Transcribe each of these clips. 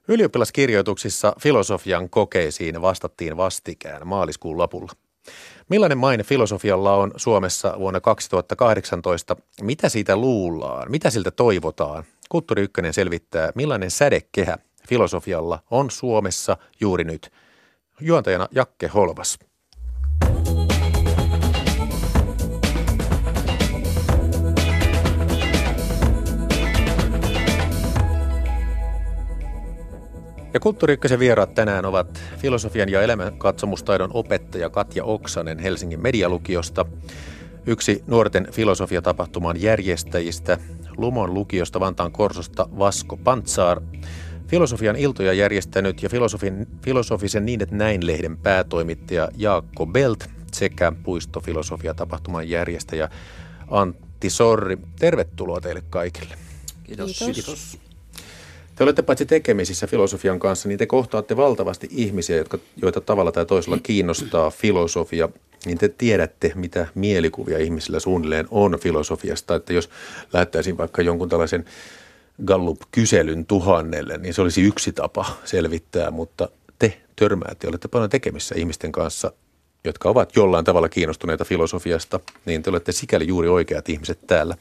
Ylioppilaskirjoituksissa filosofian kokeisiin vastattiin vastikään maaliskuun lopulla. Millainen maine filosofialla on Suomessa vuonna 2018? Mitä siitä luullaan? Mitä siltä toivotaan? Kulttuuri Ykkönen selvittää, millainen sädekehä filosofialla on Suomessa juuri nyt. Juontajana Jakke Holvas. Ja Kulttuuri Ykkösen vieraat tänään ovat filosofian ja elämänkatsomustaidon opettaja Katja Oksanen Helsingin Medialukiosta, yksi nuorten filosofiatapahtuman järjestäjistä Lumon lukiosta Vantaan Korsosta Vasko Pantzaar, filosofian iltoja järjestänyt ja filosofisen Niin et näin-lehden päätoimittaja Jaakko Belt sekä puistofilosofiatapahtuman järjestäjä Antti Sorri. Tervetuloa teille kaikille. Kiitos. Kiitos. Te olette paitsi tekemisissä filosofian kanssa, niin te kohtaatte valtavasti ihmisiä, joita tavalla tai toisella kiinnostaa filosofia. Niin te tiedätte, mitä mielikuvia ihmisillä suunnilleen on filosofiasta. Että jos lähettäisiin vaikka jonkun tällaisen Gallup-kyselyn 1000, niin se olisi yksi tapa selvittää. Mutta te törmäätte, olette paljon tekemissä ihmisten kanssa, jotka ovat jollain tavalla kiinnostuneita filosofiasta. Niin te olette sikäli juuri oikeat ihmiset täällä.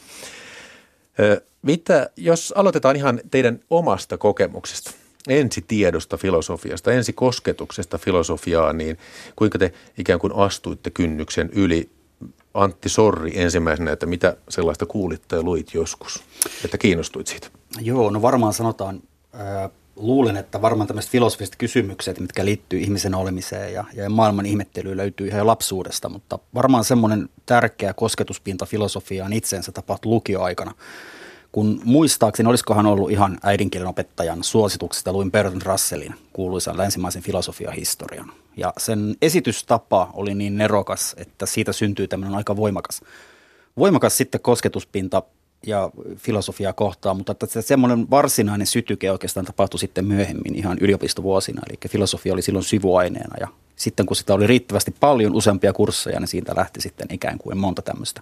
Jos aloitetaan ihan teidän omasta kokemuksesta, ensitiedosta filosofiasta, ensikosketuksesta filosofiaan, niin kuinka te ikään kuin astuitte kynnyksen yli? Antti Sorri ensimmäisenä, että mitä sellaista kuulitte ja luit joskus, että kiinnostuit siitä? Joo, no varmaan sanotaan, luulen, että varmaan tämmöiset filosofiset kysymykset, mitkä liittyy ihmisen olemiseen ja maailman ihmettelyyn löytyy ihan lapsuudesta, mutta varmaan semmoinen tärkeä kosketuspinta filosofiaan itseensä tapahtui lukioaikana. Kun muistaakseni, olisikohan ollut ihan äidinkielen opettajan suosituksesta, luin Bertrand Russellin kuuluisan länsimaisen filosofiahistorian. Ja sen esitystapa oli niin nerokas, että siitä syntyy tämmöinen aika voimakas sitten kosketuspinta ja filosofiaa kohtaan, mutta että semmoinen varsinainen sytyke oikeastaan tapahtui sitten myöhemmin ihan yliopistovuosina, eli filosofia oli silloin sivuaineena ja sitten kun sitä oli riittävästi paljon useampia kursseja, niin siitä lähti sitten ikään kuin monta tämmöistä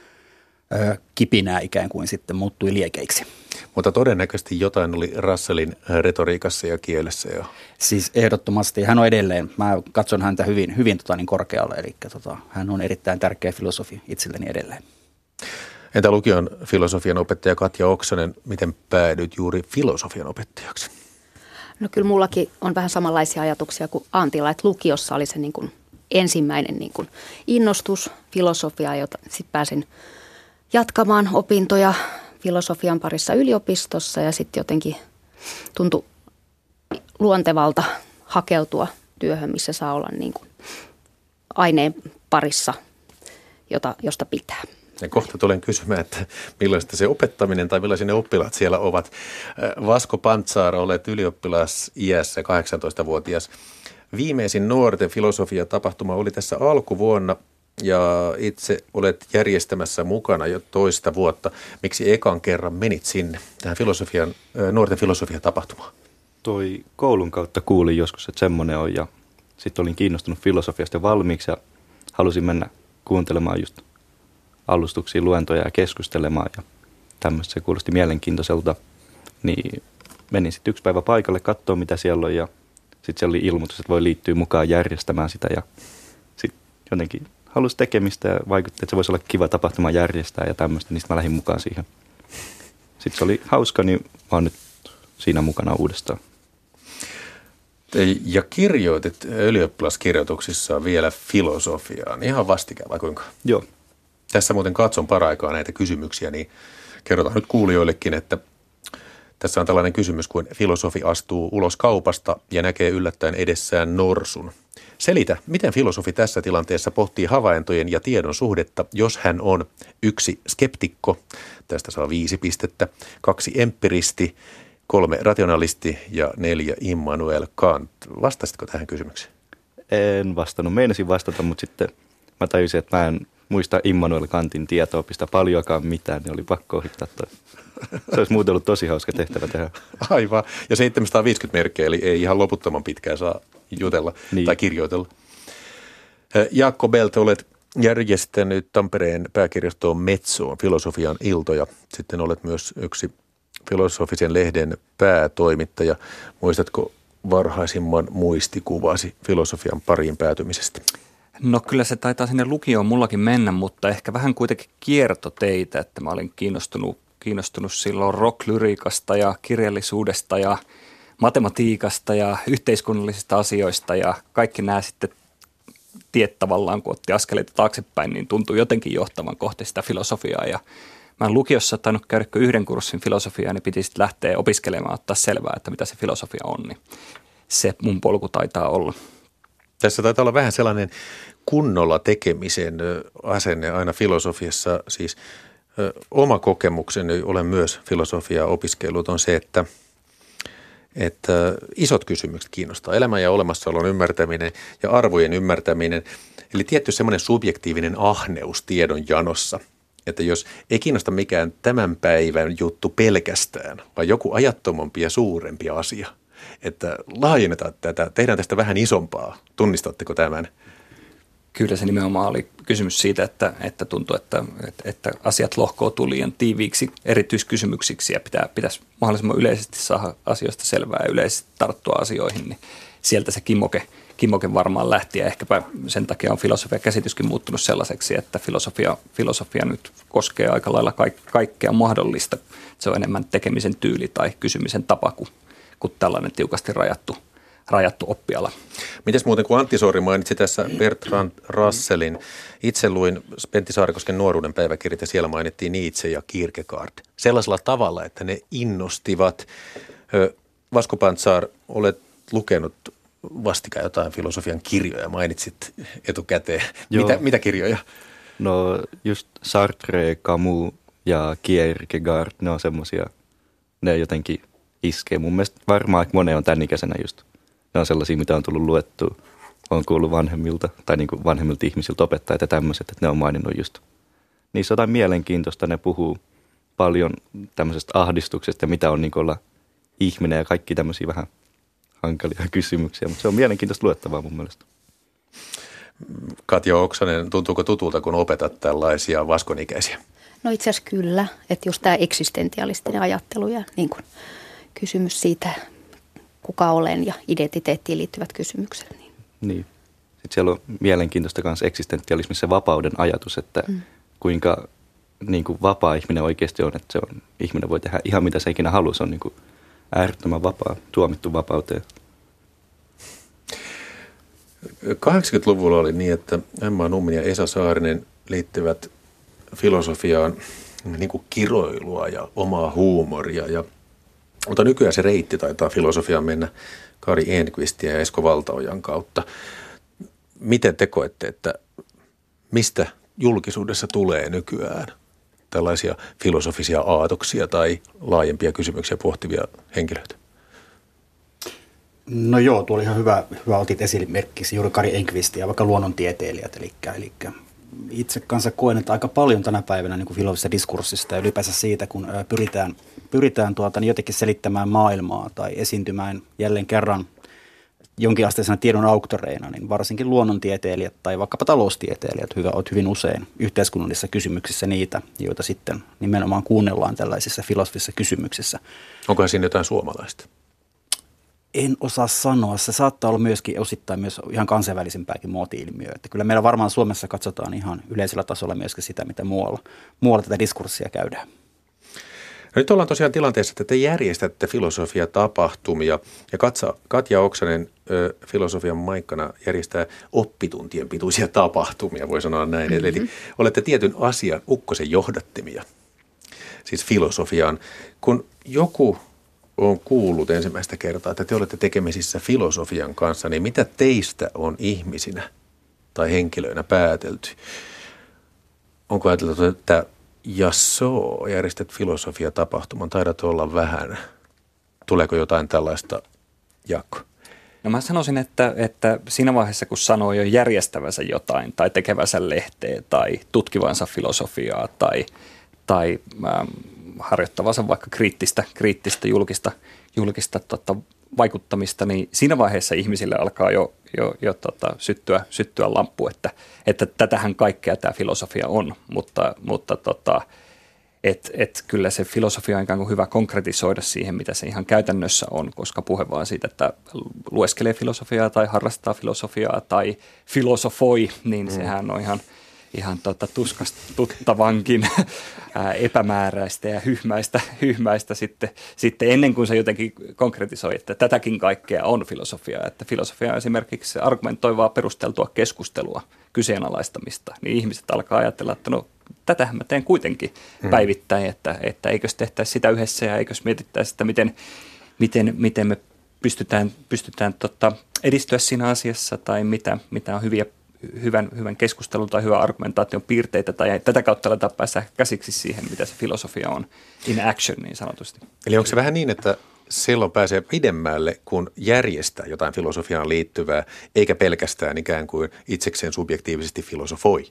kipinää ikään kuin sitten muuttui liekeiksi. Mutta todennäköisesti jotain oli Russellin retoriikassa ja kielessä jo. Siis ehdottomasti. Hän on edelleen, mä katson häntä hyvin niin korkealle, eli hän on erittäin tärkeä filosofi itselleni edelleen. Entä lukion filosofian opettaja Katja Oksanen, miten päädyit juuri filosofian opettajaksi? No kyllä mullakin on vähän samanlaisia ajatuksia kuin Antilla, että lukiossa oli se niin kuin ensimmäinen niin kuin innostus filosofiaa, jota sitten pääsin jatkamaan opintoja filosofian parissa yliopistossa ja sitten jotenkin tuntui luontevalta hakeutua työhön, missä saa olla niin kuin aineen parissa, josta pitää. Ja kohta tulen kysymään, että millaista se opettaminen tai millaisia ne oppilaat siellä ovat. Vasko Pantzaar, olet ylioppilas-iässä 18-vuotias. Viimeisin nuorten filosofiatapahtuma oli tässä alkuvuonna ja itse olet järjestämässä mukana jo toista vuotta. Miksi ekan kerran menit sinne tähän nuorten filosofiatapahtumaan? Toi koulun kautta kuulin joskus, että semmoinen on ja sitten olin kiinnostunut filosofiasta valmiiksi ja halusin mennä kuuntelemaan just alustuksia, luentoja ja keskustelemaan ja tämmöistä. Se kuulosti mielenkiintoiselta, niin menin sitten yksi päivä paikalle katsoa mitä siellä on ja sitten siellä oli ilmoitus, että voi liittyä mukaan järjestämään sitä ja sitten jotenkin halusi tekemistä ja vaikutti, että se voisi olla kiva tapahtuma järjestää ja tämmöistä, niin sitten mä lähdin mukaan siihen. Sitten se oli hauska, niin mä oon nyt siinä mukana uudestaan. Ja kirjoitit ylioppilaskirjoituksissa vielä filosofiaan, ihan vastikään vai kuinka? Joo. Tässä muuten katson paraikaa näitä kysymyksiä, niin kerrotaan nyt kuulijoillekin, että tässä on tällainen kysymys, kun filosofi astuu ulos kaupasta ja näkee yllättäen edessään norsun. Selitä, miten filosofi tässä tilanteessa pohtii havaintojen ja tiedon suhdetta, jos hän on 1 skeptikko, tästä saa 5 pistettä, 2 empiristi, 3 rationalisti ja 4 Immanuel Kant. Vastasitko tähän kysymykseen? En vastannut. Meinasin vastata, mutta sitten mä tajusin, että mä en muista Immanuel Kantin tietoopista paljoakaan mitään, niin oli pakko ohittaa toi. Se olisi muuten ollut tosi hauska tehtävä tehdä. Aivan. Ja 750 merkkejä, eli ei ihan loputtoman pitkään saa jutella tai kirjoitella. Jaakko Belt, olet järjestänyt Tampereen pääkirjastoon Metsoon filosofian iltoja. Sitten olet myös yksi filosofisen lehden päätoimittaja. Muistatko varhaisimman muistikuvasi filosofian pariin päätymisestä? No kyllä se taitaa sinne lukioon mullakin mennä, mutta ehkä vähän kuitenkin kiertoteitä, että mä olin kiinnostunut silloin rocklyriikasta ja kirjallisuudesta ja matematiikasta ja yhteiskunnallisista asioista ja kaikki nämä sitten tiet tavallaan, kun otti askeleita taaksepäin, niin tuntui jotenkin johtavan kohti sitä filosofiaa ja mä en lukiossa tainnut käydä yhden kurssin filosofiaa, niin piti sitten lähteä opiskelemaan, ottaa selvää, että mitä se filosofia on, niin se mun polku taitaa olla. Tässä taitaa olla vähän sellainen kunnolla tekemisen asenne aina filosofiassa, siis oma kokemukseni, olen myös filosofiaa opiskellut, on se, että isot kysymykset kiinnostaa. Elämän ja olemassaolon ymmärtäminen ja arvojen ymmärtäminen, eli tietty semmoinen subjektiivinen ahneus tiedon janossa, että jos ei kiinnosta mikään tämän päivän juttu pelkästään, vaan joku ajattomampi ja suurempi asia, että laajennetaan tätä, tehdään tästä vähän isompaa. Tunnistatteko tämän? Kyllä se nimenomaan oli kysymys siitä, että tuntui, että asiat lohkoutuu liian tiiviiksi erityiskysymyksiksi ja pitäisi mahdollisimman yleisesti saada asioista selvää ja yleisesti tarttua asioihin, niin sieltä se kimmoke varmaan lähti ja ehkäpä sen takia on filosofian käsityskin muuttunut sellaiseksi, että filosofia nyt koskee aika lailla kaikkea mahdollista. Se on enemmän tekemisen tyyli tai kysymisen tapa kuin tällainen tiukasti rajattu oppiala. Mites muuten, kun Antti Soori mainitsi tässä Bertrand Russellin, itse luin Pentti Saarikosken nuoruuden päiväkirjat ja siellä mainittiin Nietzsche ja Kierkegaard sellaisella tavalla, että ne innostivat. Vasko Pantsar, olet lukenut vastikään jotain filosofian kirjoja, mainitsit etukäteen. Mitä kirjoja? No just Sartre, Camus ja Kierkegaard, ne on semmoisia, ne jotenkin iskee. Mun mielestä varmaan aika monen on tämän ikäisenä just. Ne on sellaisia, mitä on tullut luettua. On kuullut vanhemmilta tai niin kuin vanhemmilta ihmisiltä opettajat ja tämmöiset, että ne on maininnut just. Niissä on jotain mielenkiintoista, ne puhuu paljon tämmöisestä ahdistuksesta ja mitä on niin kuin olla ihminen ja kaikki tämmöisiä vähän hankalia kysymyksiä, mutta se on mielenkiintoista luettavaa mun mielestä. Katja Oksanen, tuntuuko tutulta, kun opetat tällaisia vaskonikäisiä? No itse asiassa kyllä, että just tämä eksistentialistinen ajattelu ja niin kuin kysymys siitä, kuka olen ja identiteettiin liittyvät kysymykset. Niin. Sitten siellä on mielenkiintoista myös eksistentialismissa vapauden ajatus, että kuinka niin kuin vapaa ihminen oikeasti on, että ihminen voi tehdä ihan mitä se ikinä haluaa, se on niin kuin äärettömän vapaa, tuomittu vapauteen. 80-luvulla oli niin, että Emma Nummin ja Esa Saarinen liittyvät filosofiaan niin kuin kiroilua ja omaa huumoria. Mutta nykyään se reitti taitaa filosofiaan mennä Kari Enqvistin ja Esko Valtaojan kautta. Miten te koette, että mistä julkisuudessa tulee nykyään tällaisia filosofisia aatoksia tai laajempia kysymyksiä pohtivia henkilöitä? No joo, tuo oli ihan hyvä otit esimerkiksi juuri Kari Enqvist ja vaikka luonnontieteilijät. Eli itse kanssa koen, että aika paljon tänä päivänä niin kuin filosofisesta diskurssista ja ylipäänsä siitä, kun pyritään jotenkin selittämään maailmaa tai esiintymään jälleen kerran jonkinasteisena tiedon auktoreina, niin varsinkin luonnontieteilijät tai vaikkapa taloustieteilijät ovat hyvin usein yhteiskunnallisissa kysymyksissä niitä, joita sitten nimenomaan kuunnellaan tällaisissa filosofisissa kysymyksissä. Onkohan siinä jotain suomalaista? En osaa sanoa. Se saattaa olla myöskin osittain myös ihan kansainvälisempääkin muoti-ilmiö. Että kyllä meillä varmaan Suomessa katsotaan ihan yleisellä tasolla myöskin sitä, mitä muualla tätä diskurssia käydään. No nyt ollaan tosiaan tilanteessa, että te järjestätte filosofiatapahtumia ja Katja Oksanen filosofian maikkana järjestää oppituntien pituisia tapahtumia, voi sanoa näin. Eli olette tietyn asian ukkosen johdattimia, siis filosofiaan. Kun joku on kuullut ensimmäistä kertaa, että te olette tekemisissä filosofian kanssa, niin mitä teistä on ihmisinä tai henkilöinä päätelty? Onko ajateltu, että jassoo, järjestät filosofiatapahtuman, taidat olla vähän. Tuleeko jotain tällaista, Jaakko? No mä sanoisin, että siinä vaiheessa, kun sanoo jo järjestävänsä jotain tai tekevänsä lehteä tai tutkivansa filosofiaa tai harjoittavansa vaikka kriittistä julkista vaikuttamista, niin siinä vaiheessa ihmisille alkaa jo syttyä lamppu, että tätähän kaikkea tämä filosofia on, mutta Et kyllä se filosofia on ikään kuin hyvä konkretisoida siihen, mitä se ihan käytännössä on, koska puhe vaan siitä, että lueskelee filosofiaa tai harrastaa filosofiaa tai filosofoi, niin sehän on ihan tuskastuttavankin epämääräistä ja hyhmäistä sitten ennen kuin se jotenkin konkretisoi, että tätäkin kaikkea on filosofia. Että filosofia on esimerkiksi argumentoivaa perusteltua keskustelua, kyseenalaistamista, niin ihmiset alkaa ajatella, että no tätähän mä teen kuitenkin päivittäin, että eikös tehtäisi sitä yhdessä ja eikös mietittäisi sitä, miten me pystytään edistyä siinä asiassa tai mitä on hyvän keskustelun tai hyvän argumentaation piirteitä tai tätä kautta aletaan päästä käsiksi siihen, mitä se filosofia on in action niin sanotusti. Eli onko se vähän niin, että silloin pääsee pidemmälle, kun järjestää jotain filosofiaan liittyvää, eikä pelkästään ikään kuin itsekseen subjektiivisesti filosofoi?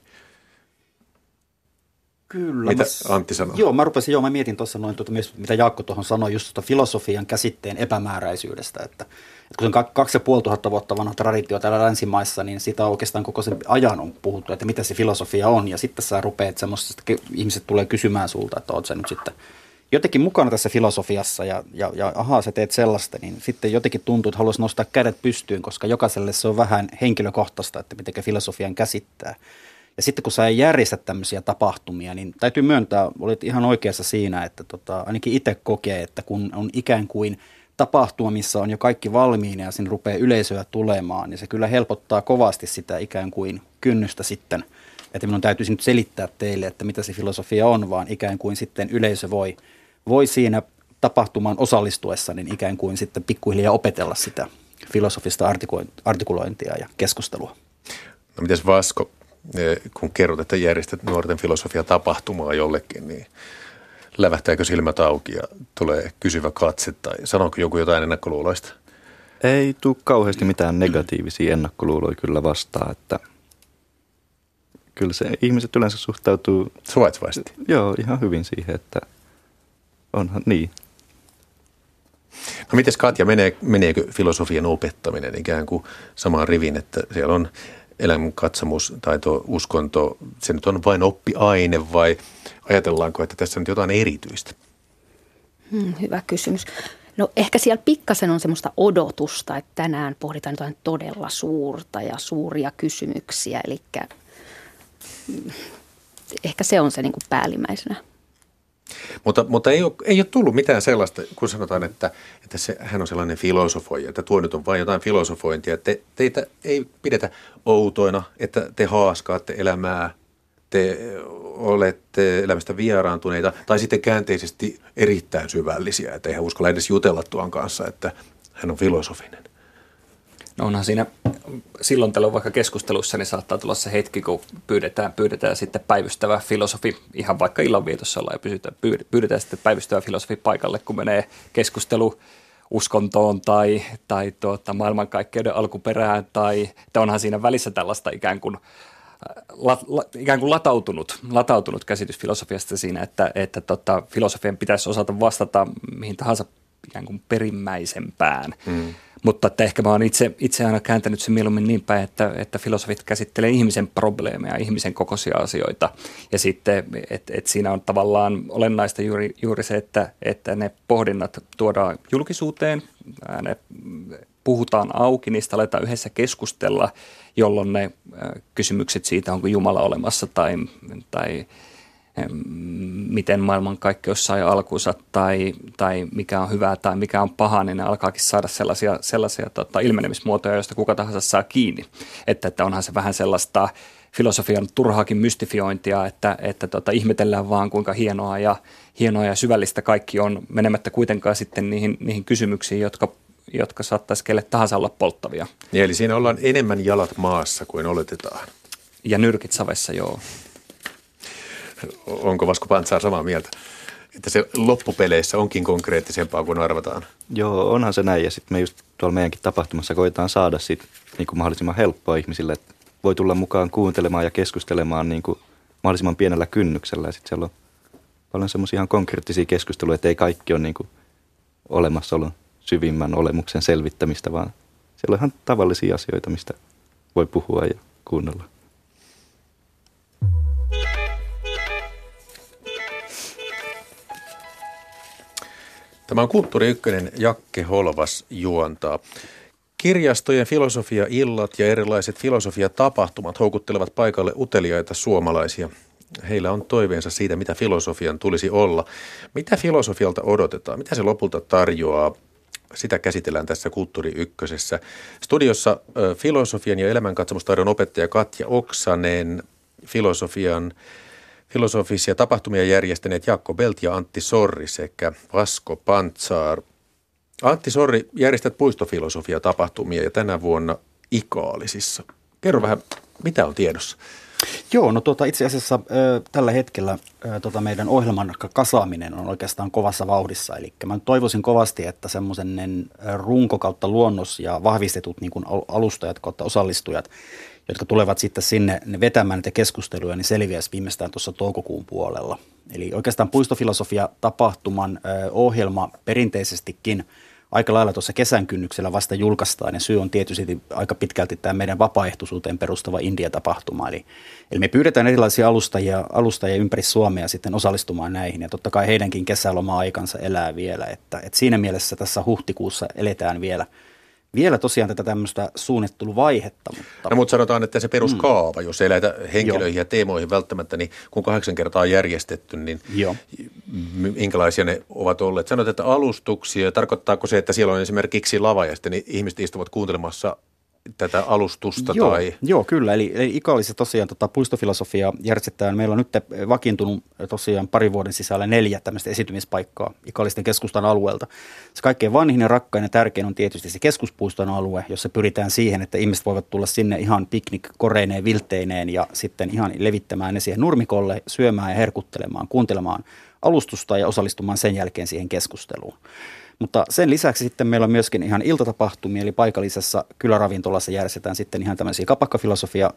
Kyllä. Mitä Antti sanoo? Joo, mä mietin tuossa noin myös, mitä Jaakko tuohon sanoi, just tuota filosofian käsitteen epämääräisyydestä, että kun se on 2500 vuotta vanha traditio täällä länsimaissa, niin sitä oikeastaan koko sen ajan on puhuttu, että mitä se filosofia on, ja sitten sä rupeat semmoisesta, ihmiset tulee kysymään sulta, että oot sä nyt sitten jotenkin mukana tässä filosofiassa, ja ahaa, sä teet sellaista, niin sitten jotenkin tuntuu, että haluaisi nostaa kädet pystyyn, koska jokaiselle se on vähän henkilökohtaista, että miten filosofian käsittää. Ja sitten kun sä ei järjestä tämmöisiä tapahtumia, niin täytyy myöntää, olit ihan oikeassa siinä, että ainakin itse kokee, että kun on ikään kuin tapahtuma, missä on jo kaikki valmiina ja sinne rupeaa yleisöä tulemaan, niin se kyllä helpottaa kovasti sitä ikään kuin kynnystä sitten, että minun täytyisi nyt selittää teille, että mitä se filosofia on, vaan ikään kuin sitten yleisö voi siinä tapahtumaan osallistuessa, niin ikään kuin sitten pikkuhiljaa opetella sitä filosofista artikulointia ja keskustelua. No mites Vasko? Kun kerrot, että järjestät nuorten filosofia-tapahtumaa jollekin, niin lävähtääkö silmät auki ja tulee kysyvä katse tai sanooko joku jotain ennakkoluuloista? Ei tule kauheasti mitään negatiivisia ennakkoluuloja kyllä vastaan, että kyllä se ihmiset yleensä suhtautuu suvaitsevaisesti. Joo, ihan hyvin siihen, että onhan niin. No mites Katja, meneekö filosofian opettaminen ikään kuin samaan rivin, että siellä on elämänkatsomus, taito, uskonto, se nyt on vain oppiaine vai ajatellaanko, että tässä on nyt jotain erityistä? Hyvä kysymys. No ehkä siellä pikkasen on semmoista odotusta, että tänään pohditaan jotain todella suurta ja suuria kysymyksiä, eli ehkä se on se niin kuin päällimmäisenä. Mutta ei ole tullut mitään sellaista, kun sanotaan, että hän on sellainen filosofoija, että tuo nyt on vain jotain filosofointia. Teitä ei pidetä outoina, että te haaskaatte elämää, te olette elämästä vieraantuneita tai sitten käänteisesti erittäin syvällisiä, että eihän uskalla edes jutella tuon kanssa, että hän on filosofinen. No onhan siinä silloin tällöin vaikka keskustelussa, niin saattaa tulla se hetki, kun pyydetään sitten päivystävä filosofi, ihan vaikka illanvietossa ollaan ja pyydetään sitten päivystävä filosofi paikalle, kun menee keskustelu uskontoon tai maailmankaikkeuden alkuperään, tai onhan siinä välissä tällaista ikään kuin latautunut käsitys filosofiasta siinä, että filosofian pitäisi osata vastata mihin tahansa ikään kuin perimmäisempään. Mutta että ehkä mä oon itse aina kääntänyt sen mieluummin niin päin, että filosofit käsittelee ihmisen probleemeja, ihmisen kokoisia asioita. Ja sitten, että siinä on tavallaan olennaista juuri se, että ne pohdinnat tuodaan julkisuuteen, ne puhutaan auki, niistä aletaan yhdessä keskustella, jolloin ne kysymykset siitä, onko Jumala olemassa tai miten maailmankaikkeus sai alkunsa tai mikä on hyvää tai mikä on paha, niin ne alkaakin saada sellaisia ilmenemismuotoja, joista kuka tahansa saa kiinni. Että onhan se vähän sellaista filosofian turhaakin mystifiointia, että ihmetellään vaan kuinka hienoa ja syvällistä kaikki on, menemättä kuitenkaan sitten niihin kysymyksiin, jotka saattaisi kelle tahansa olla polttavia. Ja eli siinä ollaan enemmän jalat maassa kuin oletetaan. Ja nyrkit savessa, joo. Onko Vasko Pantsaar samaa mieltä, että se loppupeleissä onkin konkreettisempaa kuin arvataan? Joo, onhan se näin. Ja sitten me just tuolla meidänkin tapahtumassa koetaan saada siitä niin kuin mahdollisimman helppoa ihmisille, että voi tulla mukaan kuuntelemaan ja keskustelemaan niin kuin mahdollisimman pienellä kynnyksellä. Ja sitten siellä on paljon semmoisia ihan konkreettisia keskusteluja, että ei kaikki ole niin kuin olemassaolon syvimmän olemuksen selvittämistä, vaan siellä on ihan tavallisia asioita, mistä voi puhua ja kuunnella. Tämä on Kulttuuri Ykkönen, Jakke Holvas juontaa. Kirjastojen filosofiaillat ja erilaiset filosofiatapahtumat houkuttelevat paikalle uteliaita suomalaisia. Heillä on toiveensa siitä, mitä filosofian tulisi olla. Mitä filosofialta odotetaan? Mitä se lopulta tarjoaa? Sitä käsitellään tässä Kulttuuri Ykkösessä. Studiossa filosofian ja elämänkatsomustaidon opettaja Katja Oksanen, filosofisia tapahtumia järjestäneet Jaakko Belt ja Antti Sorri sekä Vasko Pantsar. Antti Sorri, järjestät puistofilosofia-tapahtumia ja tänä vuonna Ikaalisissa. Kerro vähän, mitä on tiedossa? Joo, no itse asiassa tällä hetkellä meidän ohjelman kasaaminen on oikeastaan kovassa vauhdissa. Eli mä toivoisin kovasti, että semmoisen runko kautta luonnos ja vahvistetut niin kuin alustajat kautta osallistujat, jotka tulevat sitten sinne vetämään näitä keskusteluja, niin selviäisi viimeistään tuossa toukokuun puolella. Eli oikeastaan puistofilosofia-tapahtuman ohjelma perinteisestikin aika lailla tuossa kesän kynnyksellä vasta julkaistaan, ja syy on tietysti aika pitkälti tämä meidän vapaaehtoisuuteen perustuva India-tapahtuma. Eli me pyydetään erilaisia alustajia ympäri Suomea sitten osallistumaan näihin, ja totta kai heidänkin kesäloma-aikansa elää vielä, että siinä mielessä tässä huhtikuussa eletään vielä tosiaan tätä tämmöistä suunnitteluvaihetta. Mutta sanotaan, että se peruskaava, jos ei lähdetä henkilöihin ja teemoihin välttämättä, niin kun 8 kertaa on järjestetty, niin minkälaisia ne ovat olleet? Sanoit, että alustuksia, tarkoittaako se, että siellä on esimerkiksi lava ja sitten ihmiset istuvat kuuntelemassa tätä alustusta? Joo, kyllä. Eli Ikaalisissa tosiaan puistofilosofia järjestetään. Meillä on nyt vakiintunut tosiaan 2 vuoden sisällä 4 tämmöistä esiintymispaikkaa Ikaalisten keskustan alueelta. Se kaikkein vanhin ja rakkain ja tärkein on tietysti se keskuspuiston alue, jossa pyritään siihen, että ihmiset voivat tulla sinne ihan piknikkoreineen, viltteineen ja sitten ihan levittämään ne siihen nurmikolle, syömään ja herkuttelemaan, kuuntelemaan alustusta ja osallistumaan sen jälkeen siihen keskusteluun. Mutta sen lisäksi sitten meillä on myöskin ihan iltatapahtumia, eli paikallisessa kyläravintolassa järjestetään sitten ihan tämmöisiä kapakkafilosofia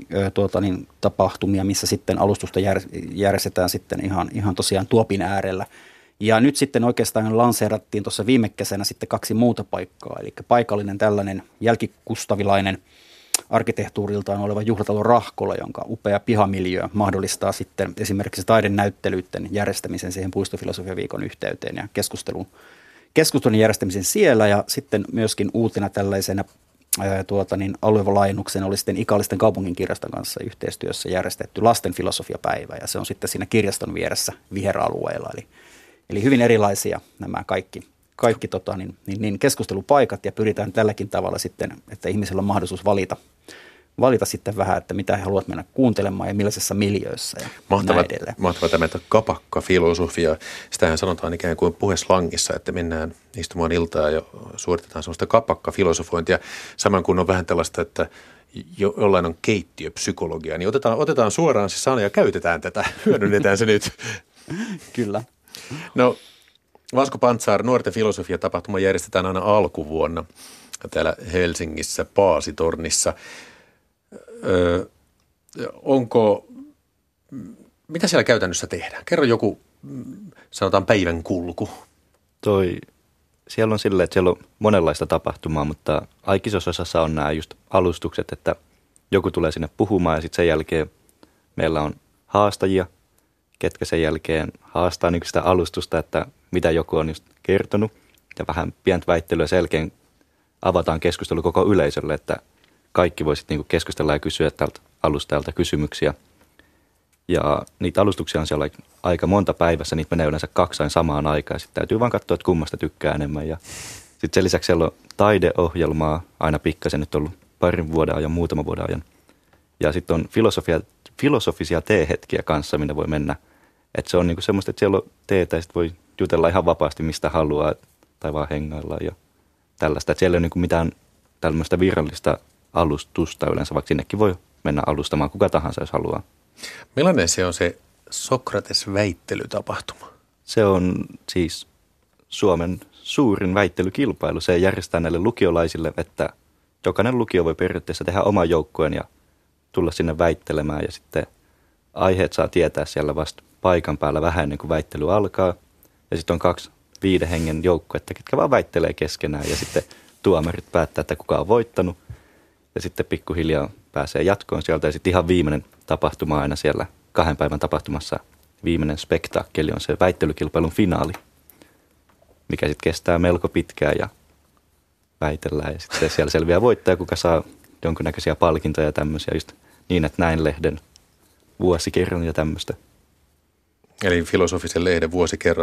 tapahtumia, missä sitten alustusta järjestetään sitten ihan tosiaan tuopin äärellä. Ja nyt sitten oikeastaan lanseerattiin tuossa viime kesänä sitten 2 muuta paikkaa, eli paikallinen tällainen jälkikustavilainen arkkitehtuuriltaan oleva juhlatalo Rahkola, jonka upea pihamiljöö mahdollistaa sitten esimerkiksi taidenäyttelyiden järjestämisen siihen puistofilosofiaviikon yhteyteen ja keskustelun järjestämisen siellä, ja sitten myöskin uutena tällaisena aluevalaajennuksen oli sitten Ikaalisten kaupunginkirjaston kanssa yhteistyössä järjestetty lasten filosofiapäivä, ja se on sitten siinä kirjaston vieressä viheralueella, eli hyvin erilaisia nämä kaikki keskustelupaikat, ja pyritään tälläkin tavalla sitten, että ihmisellä on mahdollisuus valita sitten vähän, että mitä he haluavat mennä kuuntelemaan ja millaisessa miljöössä ja näin edelleen. Mahtava tämä kapakkafilosofia. Sitähän sanotaan ikään kuin puheslangissa, että mennään istumaan iltaa ja suoritetaan sellaista kapakkafilosofointia. Samoin kuin on vähän tällaista, että jollain on keittiöpsykologia, niin otetaan suoraan se sana ja käytetään tätä, hyödynnetään se nyt. Kyllä. No, Vasko Pantsar, nuorten filosofiatapahtuma järjestetään aina alkuvuonna täällä Helsingissä Paasitornissa. Mitä siellä käytännössä tehdään? Kerro joku, sanotaan päivän kulku. Siellä on silleen, että siellä on monenlaista tapahtumaa, mutta aika isossa osassa on nämä just alustukset, että joku tulee sinne puhumaan ja sitten sen jälkeen meillä on haastajia, ketkä sen jälkeen haastaa niin sitä alustusta, että mitä joku on just kertonut, ja vähän pientä väittelyä. Sen jälkeen avataan keskustelu koko yleisölle, että kaikki voi sitten niinku keskustella ja kysyä tältä alustajalta kysymyksiä. Ja niitä alustuksia on siellä aika monta päivässä, niitä menee yleensä 2 samaan aikaan, ja sitten täytyy vaan katsoa, että kummasta tykkää enemmän. Ja sitten sen lisäksi siellä on taideohjelmaa aina pikkasen, nyt on ollut muutaman vuoden ajan. Ja sitten on filosofisia teehetkiä kanssa, minne voi mennä. Että se on niinku semmoista, että siellä on teetä ja sitten voi jutella ihan vapaasti mistä haluaa tai vaan hengailla ja tällaista. Että siellä ei ole niinku mitään tällaista virallista alustusta yleensä, vaikka sinnekin voi mennä alustamaan kuka tahansa, jos haluaa. Millainen se on se Sokrates-väittelytapahtuma? Se on siis Suomen suurin väittelykilpailu. Se järjestää näille lukiolaisille, että jokainen lukio voi periaatteessa tehdä oman joukkueen ja tulla sinne väittelemään. Ja sitten aiheet saa tietää siellä vasta paikan päällä vähän ennen kuin väittely alkaa. Ja sitten on 2 5 hengen joukkuetta, ketkä vaan väittelee keskenään. Ja sitten tuomarit päättää, että kuka on voittanut. Ja sitten pikkuhiljaa pääsee jatkoon sieltä. Ja sitten ihan viimeinen tapahtuma aina siellä 2 päivän tapahtumassa. Viimeinen spektaakkeli on se väittelykilpailun finaali. mikä sitten kestää melko pitkään ja väitellään. Ja sitten siellä selviää voittaja, kuka saa jonkinnäköisiä palkintoja ja tämmöisiä, just niin, että näin lehden vuosikerran ja tämmöistä. Eli filosofisen lehden vuosikerran.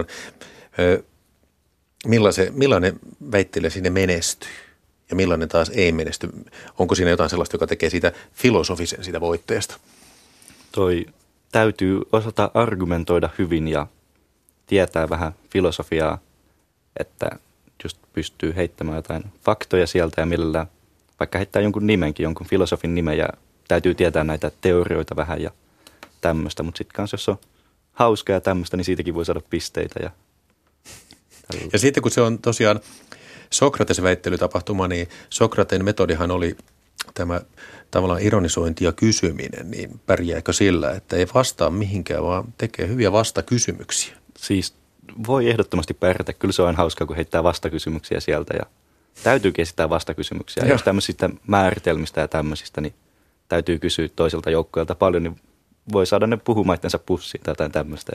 Millainen väittelijä sinne menestyy ja millainen taas ei menesty? Onko siinä jotain sellaista, joka tekee siitä filosofisen siitä voitteesta? Toi täytyy osata argumentoida hyvin ja tietää vähän filosofiaa, että just pystyy heittämään jotain faktoja sieltä ja millään vaikka heittää jonkun nimenkin, jonkun filosofin nimen ja täytyy tietää näitä teorioita vähän ja tämmöistä, mutta sitten kanssa jos on hauska ja tämmöistä, niin siitäkin voi saada pisteitä. Ja sitten kun se on tosiaan Sokrates väittelytapahtuma, niin Sokrateen metodihan oli tämä tavallaan ironisointi ja kysyminen, niin pärjääkö sillä, että ei vastaa mihinkään, vaan tekee hyviä vastakysymyksiä? Siis voi ehdottomasti pärjätä. Kyllä se on hauskaa, kun heittää vastakysymyksiä sieltä ja täytyykin esittää vastakysymyksiä. Ja jos tämmöisistä määritelmistä ja tämmöisistä, niin täytyy kysyä toiselta joukkueelta paljon, niin voi saada ne puhumaan itseensä pussiin tai jotain tämmöistä.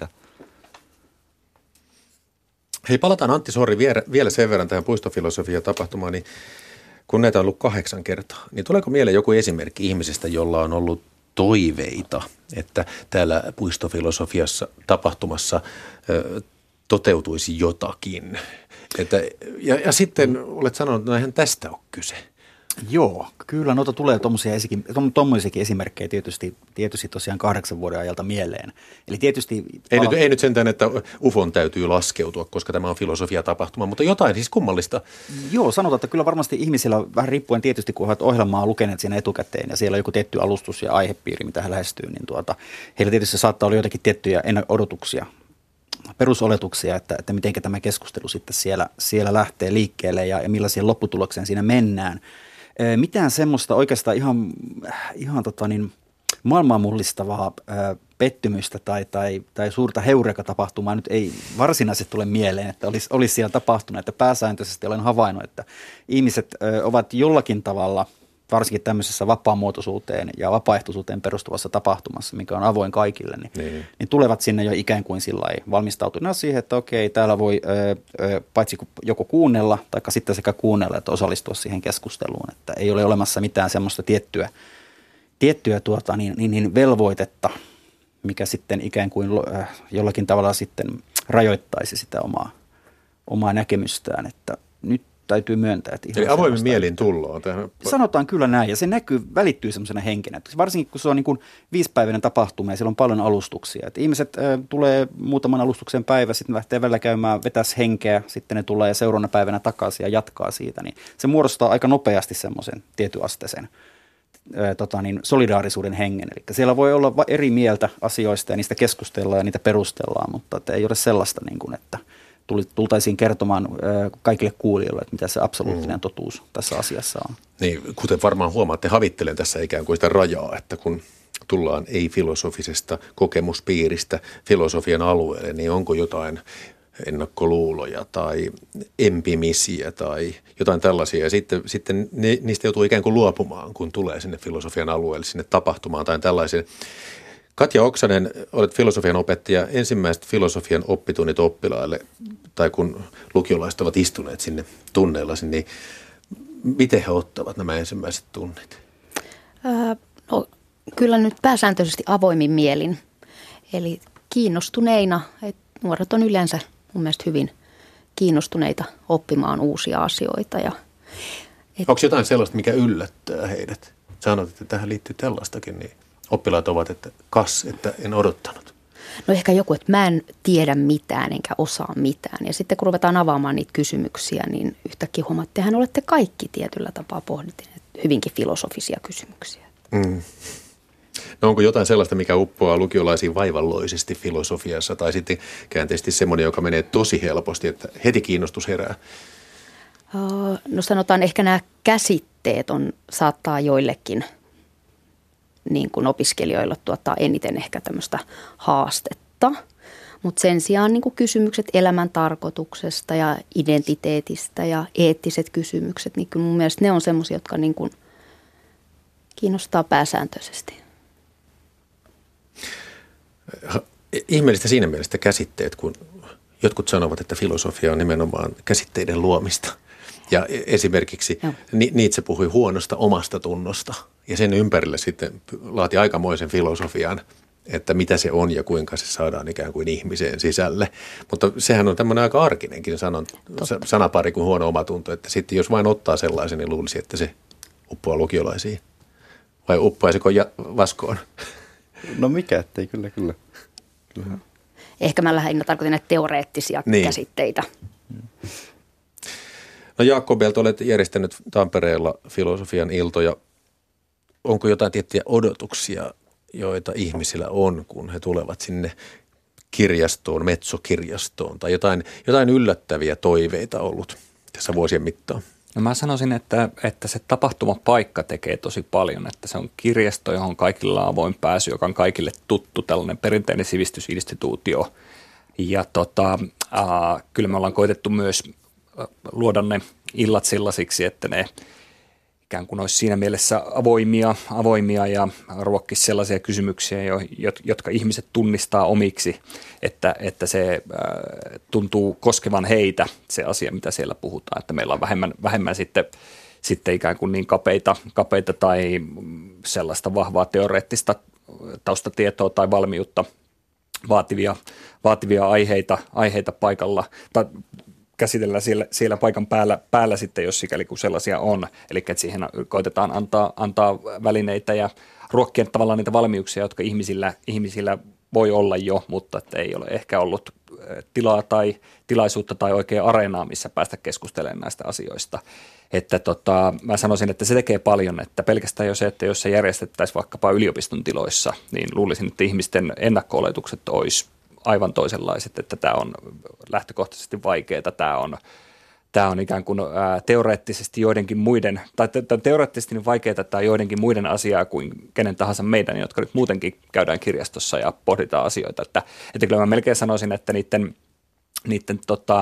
Hei, palataan Antti Sorri vielä sen verran tähän puistofilosofia-tapahtumaan, niin kun näitä on ollut 8 kertaa, niin tuleeko mieleen joku esimerkki ihmisestä, jolla on ollut toiveita, että täällä puistofilosofiassa tapahtumassa toteutuisi jotakin? Ja sitten olet sanonut, että eihän tästä ole kyse. Joo, kyllä noita tulee tuommoisiakin esimerkkejä tietysti tosiaan 8 vuoden ajalta mieleen. Eli tietysti ei nyt sentään, että UFOn täytyy laskeutua, koska tämä on filosofia-tapahtuma, mutta jotain siis kummallista. Joo, sanotaan, että kyllä varmasti ihmisillä vähän riippuen tietysti, kun he ovat ohjelmaa lukeneet siinä etukäteen ja siellä on joku tietty alustus ja aihepiiri, mitä he lähestyy, niin heillä tietysti saattaa olla jotakin tiettyjä odotuksia, perusoletuksia, että miten tämä keskustelu sitten siellä lähtee liikkeelle ja millaisiin lopputulokseen siinä mennään. Mitään semmoista oikeastaan ihan maailmaa mullistavaa pettymystä tai suurta heureka-tapahtumaa nyt ei varsinaisesti tule mieleen, että olisi siellä tapahtunut. Että pääsääntöisesti olen havainnut, että ihmiset ovat jollakin tavalla, varsinkin tämmöisessä vapaamuotoisuuteen ja vapaaehtoisuuteen perustuvassa tapahtumassa, mikä on avoin kaikille, niin tulevat sinne jo ikään kuin valmistautuneena siihen, että okei, täällä voi paitsi joko kuunnella, tai sitten sekä kuunnella, että osallistua siihen keskusteluun, että ei ole olemassa mitään semmoista tiettyä velvoitetta, mikä sitten ikään kuin jollakin tavalla sitten rajoittaisi sitä omaa näkemystään, että nyt täytyy myöntää, että eli avoimin mielin tullaan tähän. Sanotaan kyllä näin, ja se välittyy semmoisena henkenä. Varsinkin kun se on niin kuin 5-päiväinen tapahtuma ja siellä on paljon alustuksia. Että ihmiset tulee muutaman alustuksen päivä, sitten lähtee välillä käymään, vetäisi henkeä, sitten ne tulee seuraavana päivänä takaisin ja jatkaa siitä. Niin se muodostaa aika nopeasti semmoisen tietyasteisen solidaarisuuden hengen. Eli siellä voi olla eri mieltä asioista ja niistä keskustellaan ja niitä perustellaan, mutta että ei ole sellaista, niin kuin, että tultaisiin kertomaan kaikille kuulijoille, että mitä se absoluuttinen totuus tässä asiassa on. Niin, kuten varmaan huomaatte, havittelen tässä ikään kuin sitä rajaa, että kun tullaan ei-filosofisesta kokemuspiiristä filosofian alueelle, niin onko jotain ennakkoluuloja tai empimisiä tai jotain tällaisia. Ja sitten niistä joutuu ikään kuin luopumaan, kun tulee sinne filosofian alueelle, sinne tapahtumaan tai tällaiseen. Katja Oksanen, olet filosofian opettaja. Ensimmäiset filosofian oppitunnit oppilaille, tai kun lukiolaiset ovat istuneet sinne tunneillasi, niin miten he ottavat nämä ensimmäiset tunnit? No, kyllä nyt pääsääntöisesti avoimin mielin, eli kiinnostuneina. Nuoret on yleensä mun mielestä hyvin kiinnostuneita oppimaan uusia asioita. Onko jotain sellaista, mikä yllättää heidät? Sanoit, että tähän liittyy tällaistakin, niin oppilaat ovat, että en odottanut. No ehkä joku, että mä en tiedä mitään enkä osaa mitään. Ja sitten kun ruvetaan avaamaan niitä kysymyksiä, niin yhtäkkiä huomaatte, että tehän olette kaikki tietyllä tapaa pohdittaneet hyvinkin filosofisia kysymyksiä. No onko jotain sellaista, mikä uppoaa lukiolaisiin vaivalloisesti filosofiassa, tai sitten käänteisesti semmoinen, joka menee tosi helposti, että heti kiinnostus herää? No sanotaan, ehkä nämä käsitteet saattaa joillekin niin kuin opiskelijoilla tuottaa eniten ehkä tämmöistä haastetta, mutta sen sijaan niin kuin kysymykset elämän tarkoituksesta ja identiteetistä ja eettiset kysymykset, niin kyllä mun mielestä ne on semmoisia, jotka niin kuin kiinnostaa pääsääntöisesti. Ihmeellistä siinä mielessä käsitteet, kun Jotkut sanovat, että filosofia on nimenomaan käsitteiden luomista. Ja esimerkiksi Nietzsche puhui huonosta omasta tunnosta ja sen ympärille sitten laati aikamoisen filosofian, että mitä se on ja kuinka se saadaan ikään kuin ihmiseen sisälle. Mutta sehän on tämmöinen aika arkinenkin sanapari kuin huono omatunto, että sitten jos vain ottaa sellaisen, niin luulisi, että se uppoaa lukiolaisiin. Vai uppoaisiko vaskoon? No mikä ettei, kyllä. Ehkä mä lähinnä tarkoitin näitä teoreettisia käsitteitä. No Jaakko Belto, olet järjestänyt Tampereella filosofian iltoja. Onko jotain tiettyjä odotuksia, joita ihmisillä on, kun he tulevat sinne kirjastoon, metsokirjastoon, tai jotain yllättäviä toiveita ollut tässä vuosien mittaan? No mä sanoisin, että se tapahtumapaikka tekee tosi paljon, että se on kirjasto, johon kaikilla on avoin pääsy, joka on kaikille tuttu, tällainen perinteinen sivistysinstituutio. Ja kyllä me ollaan koetettu myös luoda ne illat sellaisiksi, että ne ikään kuin olisi siinä mielessä avoimia ja ruokkisi sellaisia kysymyksiä, jotka ihmiset tunnistaa omiksi, että se tuntuu koskevan heitä, se asia, mitä siellä puhutaan, että meillä on vähemmän sitten ikään kuin niin kapeita tai sellaista vahvaa teoreettista taustatietoa tai valmiutta vaativia aiheita paikalla, tai käsitellään siellä paikan päällä sitten, jos sikäli kun sellaisia on. Eli että siihen koitetaan antaa välineitä ja ruokkia tavallaan niitä valmiuksia, jotka ihmisillä voi olla jo, mutta että ei ole ehkä ollut tilaa tai tilaisuutta tai oikea areenaa, missä päästä keskustelemaan näistä asioista. Että mä sanoisin, että se tekee paljon, että pelkästään jo se, että jos se järjestettäisiin vaikkapa yliopiston tiloissa, niin luulisin, että ihmisten ennakko-oletukset olisi aivan toisenlaiset, että tämä on lähtökohtaisesti vaikeaa, tämä on ikään kuin teoreettisesti joidenkin muiden, tai teoreettisesti niin vaikeaa, että tämä on joidenkin muiden asiaa kuin kenen tahansa meidän, jotka nyt muutenkin käydään kirjastossa ja pohditaan asioita, että kyllä mä melkein sanoisin, että niiden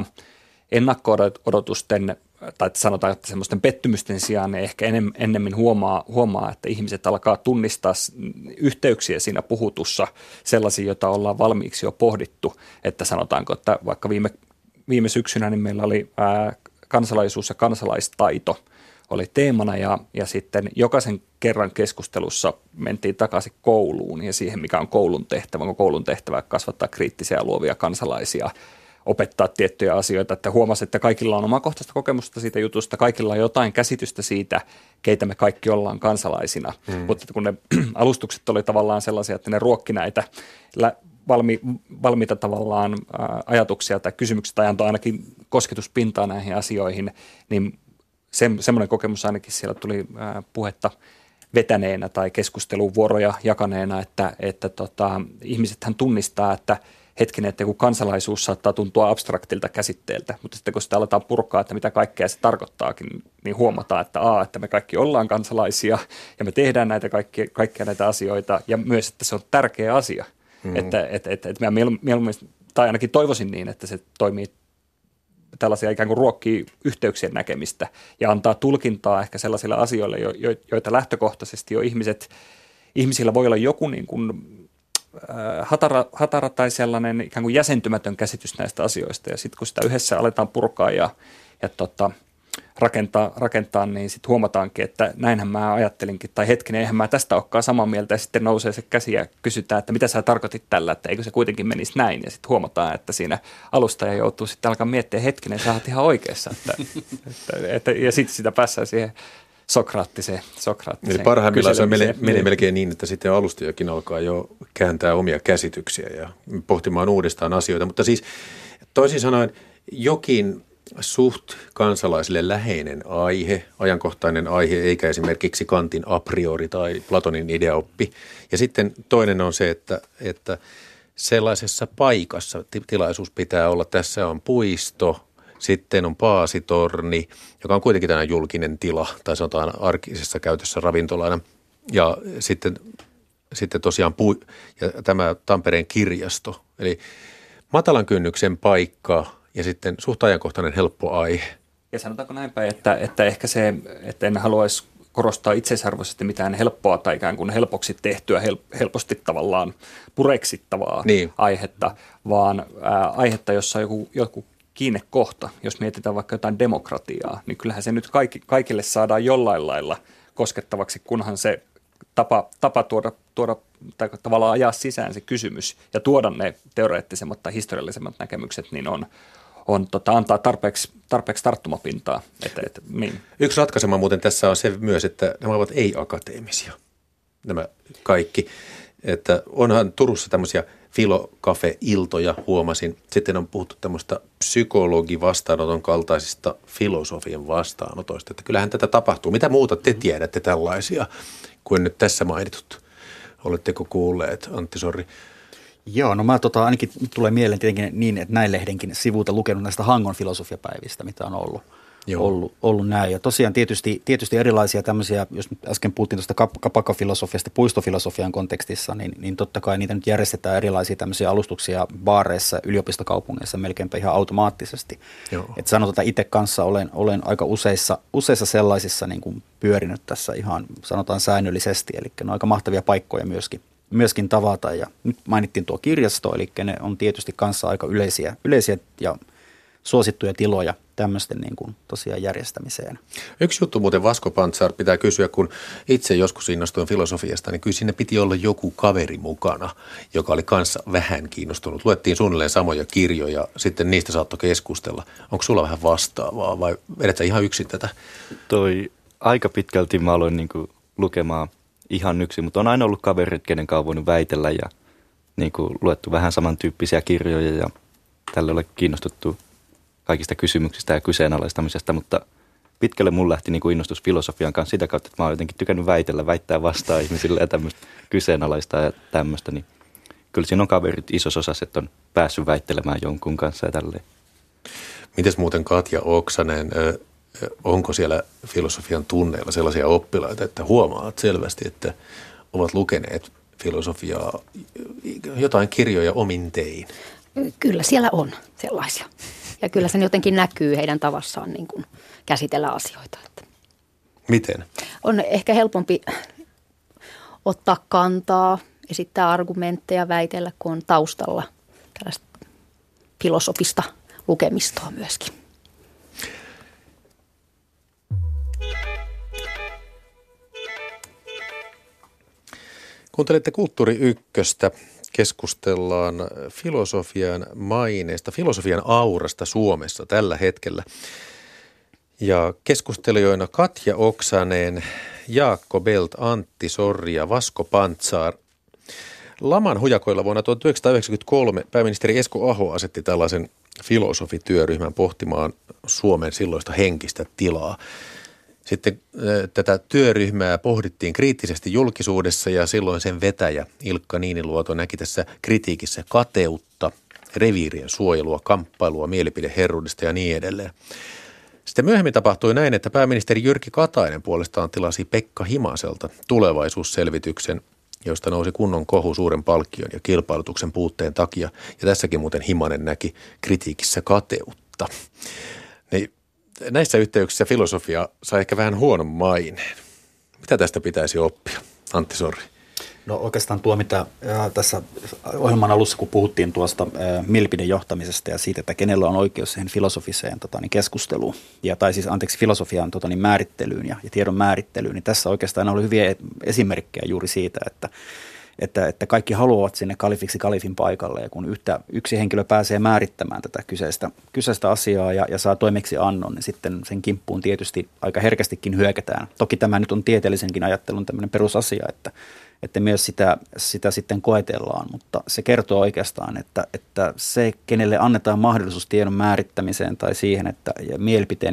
ennakko-odotusten, tai sanotaan, että semmoisten pettymysten sijaan ne ehkä ennemmin huomaa, että ihmiset alkaa tunnistaa yhteyksiä siinä puhutussa, sellaisia, joita ollaan valmiiksi jo pohdittu, että sanotaanko, että vaikka viime syksynä niin meillä oli kansalaisuus ja kansalaistaito oli teemana ja sitten jokaisen kerran keskustelussa mentiin takaisin kouluun ja siihen, mikä on koulun tehtävä. Onko koulun tehtävä kasvattaa kriittisiä ja luovia kansalaisia, opettaa tiettyjä asioita, että huomasi, että kaikilla on omakohtaista kokemusta siitä jutusta, kaikilla on jotain käsitystä siitä, keitä me kaikki ollaan kansalaisina, mutta kun ne alustukset oli tavallaan sellaisia, että ne ruokki näitä valmiita tavallaan ajatuksia tai kysymyksiä tai antoi ainakin kosketuspintaa näihin asioihin, niin semmoinen kokemus ainakin siellä tuli puhetta vetäneenä tai keskusteluvuoroja jakaneena, että ihmisethän tunnistaa, että hetkinen, että kun kansalaisuus saattaa tuntua abstraktilta käsitteeltä, mutta sitten kun sitä aletaan purkaa, että mitä kaikkea se tarkoittaakin, niin huomataan, että me kaikki ollaan kansalaisia ja me tehdään näitä kaikkia näitä asioita ja myös, että se on tärkeä asia. Että mä mieluummin, tai ainakin toivoisin niin, että se toimii tällaisia ikään kuin ruokkii yhteyksien näkemistä ja antaa tulkintaa ehkä sellaisille asioille, joita lähtökohtaisesti jo ihmisillä voi olla joku niin kuin hatara tai sellainen ikään kuin jäsentymätön käsitys näistä asioista. Ja sitten kun sitä yhdessä aletaan purkaa ja rakentaa, niin sitten huomataankin, että näinhän mä ajattelinkin, tai hetkinen, eihän mä tästä olekaan samaa mieltä, ja sitten nousee se käsi ja kysytään, että mitä sä tarkoitit tällä, että eikö se kuitenkin menisi näin, ja sitten huomataan, että siinä alustaja joutuu sitten alkaa miettiä, hetkinen, sä oot ihan oikeassa, ja sitten sitä päässään siihen Sokraattiseen Eli parhaimmillaan se menee melkein niin, että sitten alustajakin alkaa jo kääntää omia käsityksiä ja pohtimaan uudestaan asioita. Mutta siis toisin sanoen jokin suht kansalaisille läheinen aihe, ajankohtainen aihe, eikä esimerkiksi Kantin a priori tai Platonin ideaoppi. Ja sitten toinen on se, että sellaisessa paikassa tilaisuus pitää olla, tässä on puisto, sitten on Paasitorni, joka on kuitenkin tämmöinen julkinen tila, tai sanotaan arkisessa käytössä ravintolana. Ja sitten tosiaan ja tämä Tampereen kirjasto, eli matalan kynnyksen paikka ja sitten suht ajankohtainen helppo aihe. Ja sanotaanko näinpä, että ehkä se, että en haluaisi korostaa itseisarvoisesti mitään helppoa tai ikään kuin helpoksi tehtyä, helposti tavallaan pureksittavaa aihetta, vaan aihetta, jossa on joku kiinnekohta. Jos mietitään vaikka jotain demokratiaa, niin kyllähän se nyt kaikille saadaan jollain lailla koskettavaksi, kunhan se tapa tuoda tai tavallaan ajaa sisään se kysymys ja tuoda ne teoreettisemmat tai historiallisemmat näkemykset, niin antaa tarpeeksi tarttumapintaa. Niin. Yksi ratkaisema muuten tässä on se myös, että nämä ovat ei-akateemisia, nämä kaikki. Että onhan Turussa tämmöisiä filokafe-iltoja, huomasin. Sitten on puhuttu tämmöistä psykologivastaanoton kaltaisista filosofian vastaanotoista. Että kyllähän tätä tapahtuu. Mitä muuta te tiedätte tällaisia kuin nyt tässä mainitut? Oletteko kuulleet, Antti Sorri? Joo, no mä ainakin tulee mieleen tietenkin niin, että näin lehdenkin sivuilta lukenut näistä Hangon filosofiapäivistä, mitä on ollut näin. Ja tosiaan tietysti erilaisia tämmöisiä, jos nyt äsken puhuttiin tuosta kapakkafilosofiasta puistofilosofian kontekstissa, niin totta kai niitä nyt järjestetään erilaisia tämmöisiä alustuksia baareissa, yliopistokaupungeissa melkeinpä ihan automaattisesti. Että sanotaan, että itse kanssa olen aika useissa sellaisissa niin kuin pyörinyt tässä ihan sanotaan säännöllisesti, eli ne on aika mahtavia paikkoja myöskin tavata. Ja nyt mainittiin tuo kirjasto, eli ne on tietysti kanssa aika yleisiä ja suosittuja tiloja tämmöisten niin kuin tosiaan järjestämiseen. Yksi juttu muuten Vasko Pantsar pitää kysyä, kun itse joskus innostuin filosofiasta, niin kyllä sinne piti olla joku kaveri mukana, joka oli kanssa vähän kiinnostunut. Luettiin suunnilleen samoja kirjoja, sitten niistä saattoi keskustella. Onko sulla vähän vastaavaa vai vedätkö ihan yksin tätä? Aika pitkälti mä aloin niin kuin lukemaan ihan yksin, mutta on aina ollut kaverit, kenen kanssa on voinut väitellä ja niin kuin luettu vähän samantyyppisiä kirjoja ja tälle ole kiinnostuttu kaikista kysymyksistä ja kyseenalaistamisesta, mutta pitkälle mun lähti niin kuin innostus filosofian kanssa sitä kautta, että mä oon jotenkin tykännyt väittää vastaan ihmisille ja tämmöistä kyseenalaistaa ja tämmöistä, niin kyllä siinä on kaverit isossa osassa, että on päässyt väittelemään jonkun kanssa ja tälleen. Mites muuten Katja Oksanen, onko siellä filosofian tunneilla sellaisia oppilaita, että huomaat selvästi, että ovat lukeneet filosofiaa, jotain kirjoja omin tein? Kyllä siellä on sellaisia. Ja kyllä se jotenkin näkyy heidän tavassaan niin kuin käsitellä asioita. Miten? On ehkä helpompi ottaa kantaa, esittää argumentteja, väitellä, kun on taustalla tällaista filosofista lukemistoa myöskin. Kuuntelette Kulttuuri Ykköstä. Keskustellaan filosofian maineesta, filosofian aurasta Suomessa tällä hetkellä. Ja keskustelijoina Katja Oksanen, Jaakko Belt, Antti Sorri ja Vasko Pantsar. Laman hujakoilla vuonna 1993 pääministeri Esko Aho asetti tällaisen filosofityöryhmän pohtimaan Suomen silloista henkistä tilaa. Sitten tätä työryhmää pohdittiin kriittisesti julkisuudessa ja silloin sen vetäjä Ilkka Niiniluoto näki tässä kritiikissä kateutta, reviirien suojelua, kamppailua, mielipideherruudesta ja niin edelleen. Sitten myöhemmin tapahtui näin, että pääministeri Jyrki Katainen puolestaan tilasi Pekka Himaselta tulevaisuusselvityksen, josta nousi kunnon kohu suuren palkkion ja kilpailutuksen puutteen takia. Ja tässäkin muuten Himanen näki kritiikissä kateutta. Niin näissä yhteyksissä filosofia sai ehkä vähän huonon maineen. Mitä tästä pitäisi oppia? Antti Sorri. No oikeastaan tuo, mitä tässä ohjelman alussa, kun puhuttiin tuosta mielipidejohtamisesta ja siitä, että kenellä on oikeus siihen filosofiseen keskusteluun, filosofian määrittelyyn ja tiedon määrittelyyn, niin tässä oikeastaan oli hyviä esimerkkejä juuri siitä, että kaikki haluavat sinne kalifin paikalle, ja kun yksi henkilö pääsee määrittämään tätä kyseistä asiaa ja saa toimeksiannon, niin sitten sen kimppuun tietysti aika herkästikin hyökätään. Toki tämä nyt on tieteellisenkin ajattelun tämmöinen perusasia, että myös sitä sitten koetellaan, mutta se kertoo oikeastaan, että se, kenelle annetaan mahdollisuus tiedon määrittämiseen tai siihen, että mielipiteen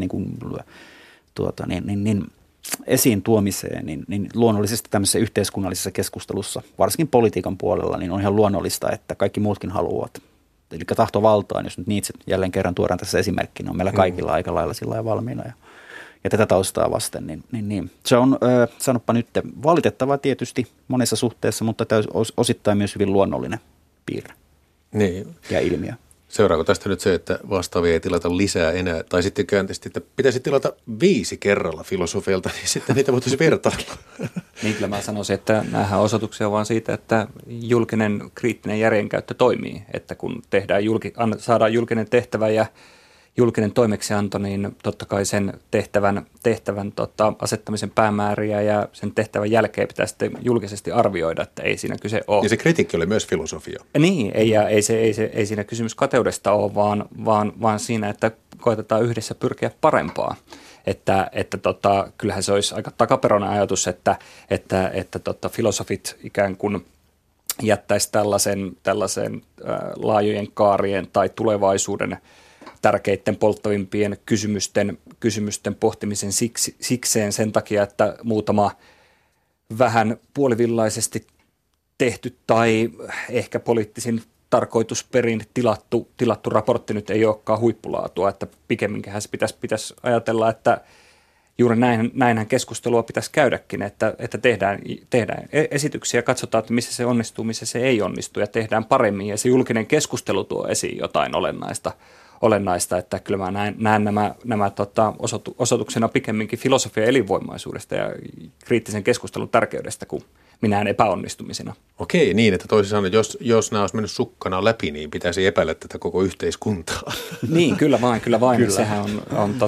esiin tuomiseen, niin luonnollisesti tämmöisessä yhteiskunnallisessa keskustelussa, varsinkin politiikan puolella, niin on ihan luonnollista, että kaikki muutkin haluavat. Eli tahtovaltaan, jos nyt Nietzsche jälleen kerran tuodaan tässä esimerkkinä, on meillä kaikilla aika lailla sillä lailla valmiina. Ja tätä taustaa vasten, niin se on, sanoppa nyt, valitettava tietysti monessa suhteessa, mutta osittain myös hyvin luonnollinen piirre ja ilmiö. Seuraako tästä nyt se, että vastaavia ei tilata lisää enää, tai sitten käänteisesti, että pitäisi tilata 5 kerralla filosofialta, niin sitten niitä voitaisiin vertailla. Niin kyllä mä sanoisin, että näähän osoituksia vaan siitä, että julkinen kriittinen järjenkäyttö toimii, että kun saadaan julkinen tehtävä ja julkinen toimeksianto, niin totta kai sen tehtävän asettamisen päämääriä ja sen tehtävän jälkeen pitää sitten julkisesti arvioida, että ei siinä kyse ole. Ja se kritiikki oli myös filosofia. Niin, ei siinä kysymys kateudesta ole, vaan siinä, että koetetaan yhdessä pyrkiä parempaa. Että kyllähän se olisi aika takaperoinen ajatus, että filosofit ikään kuin jättäisi tällaisen laajojen kaarien tai tulevaisuuden tärkeiden polttavimpien kysymysten pohtimisen sikseen sen takia, että muutama vähän puolivillaisesti tehty tai ehkä poliittisin tarkoitusperin tilattu raportti nyt ei olekaan huippulaatua, että pikemminkin se pitäisi ajatella, että juuri näinhän keskustelua pitäisi käydäkin, että tehdään esityksiä, katsotaan, että missä se onnistuu, missä se ei onnistu ja tehdään paremmin ja se julkinen keskustelu tuo esiin jotain olennaista, että kyllä mä näen nämä osoituksena pikemminkin filosofian elinvoimaisuudesta ja kriittisen keskustelun tärkeydestä kuin minään epäonnistumisena. Okei, niin että toisin sanoen, jos nämä olisi mennyt sukkana läpi, niin pitäisi epäillä tätä koko yhteiskuntaa. Niin, kyllä vain. Kyllä. Sehän on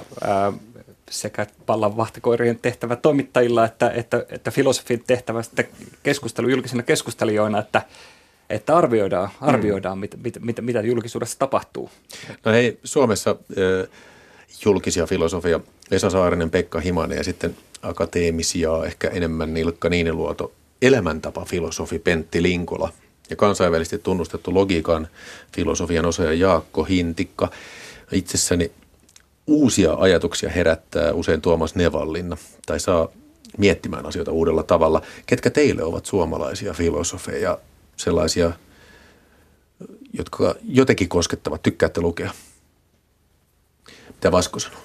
sekä vallanvahtikoirien tehtävä toimittajilla että filosofin tehtävä sitten julkisena keskustelijoina, että arvioidaan mitä julkisuudessa tapahtuu. No hei, Suomessa julkisia filosofia Esa Saarinen, Pekka Himanen ja sitten akateemisia, ehkä enemmän Nilkka Niiniluoto, elämäntapafilosofi Pentti Linkola ja kansainvälisesti tunnustettu logiikan filosofian osaaja Jaakko Hintikka. Itsessäni uusia ajatuksia herättää usein Tuomas Nevallinna tai saa miettimään asioita uudella tavalla. Ketkä teille ovat suomalaisia filosofeja, sellaisia, jotka jotenkin koskettavat, tykkäätte lukea? Mitä Vasko sanoo?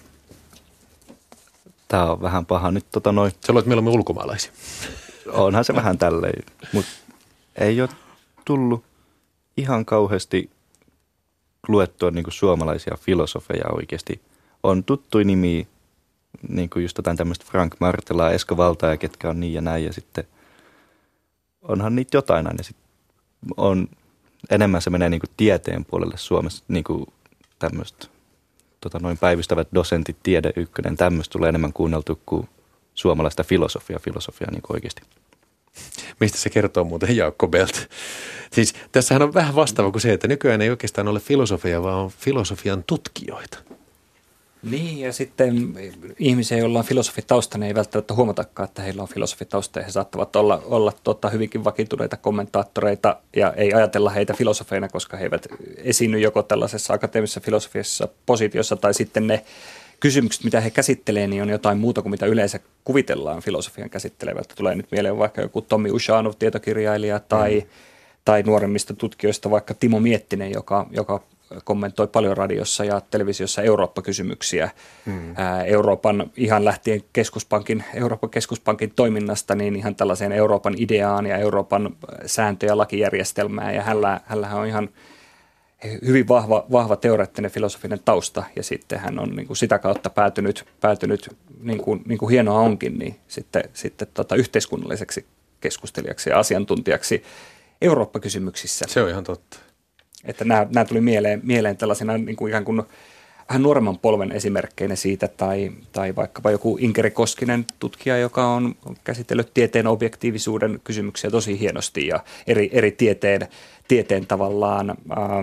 Tämä on vähän paha nyt. Sä olet mieluummin ulkomaalaisia. Onhan se vähän tälleen, mutta ei ole tullut ihan kauheasti luettua niin kuin suomalaisia filosofeja oikeasti. On tuttuja nimiä, niin kuin just jotain tämmöistä Frank Martelaa, Esko Valtaja, ketkä on niin ja näin. Ja sitten onhan niitä jotain aina. Sitten enemmän se menee niin kuin tieteen puolelle Suomessa, niin kuin tämmöistä päivystävät dosentit, tiede ykkönen, tämmöistä tulee enemmän kuunneltu kuin suomalaista filosofiaa niin kuin oikeasti. Mistä se kertoo muuten Jaakko Belt? Siis tässähän on vähän vastaava kuin se, että nykyään ei oikeastaan ole filosofia, vaan on filosofian tutkijoita. Niin, ja sitten ihmisiä, joilla on filosofitausta, ne ei välttämättä huomatakaan, että heillä on filosofitausta, ja he saattavat olla hyvinkin vakiintuneita kommentaattoreita, ja ei ajatella heitä filosofeina, koska he eivät esiinny joko tällaisessa akateemisessa filosofiassa positiossa, tai sitten ne kysymykset, mitä he käsittelee, niin on jotain muuta kuin mitä yleensä kuvitellaan filosofian käsittelevältä. Tulee nyt mieleen vaikka joku Tommi Ushanov, tietokirjailija, tai nuoremmista tutkijoista vaikka Timo Miettinen, joka kommentoi paljon radiossa ja televisiossa Eurooppa-kysymyksiä. Euroopan ihan lähtien Euroopan keskuspankin toiminnasta niin ihan tällaiseen Euroopan ideaan ja Euroopan sääntö- ja lakijärjestelmään. Ja hänellä on ihan hyvin vahva teoreettinen filosofinen tausta ja sitten hän on niin kuin sitä kautta päätynyt niin kuin hienoa onkin, niin sitten yhteiskunnalliseksi keskustelijaksi ja asiantuntijaksi Eurooppa-kysymyksissä. Se on ihan totta. Että nämä tuli mieleen tällaisena niin kuin ikään kuin vähän nuoremman polven esimerkkeinä siitä, tai vaikkapa joku Inkeri Koskinen tutkija, joka on käsitellyt tieteen objektiivisuuden kysymyksiä tosi hienosti ja eri tieteen tavallaan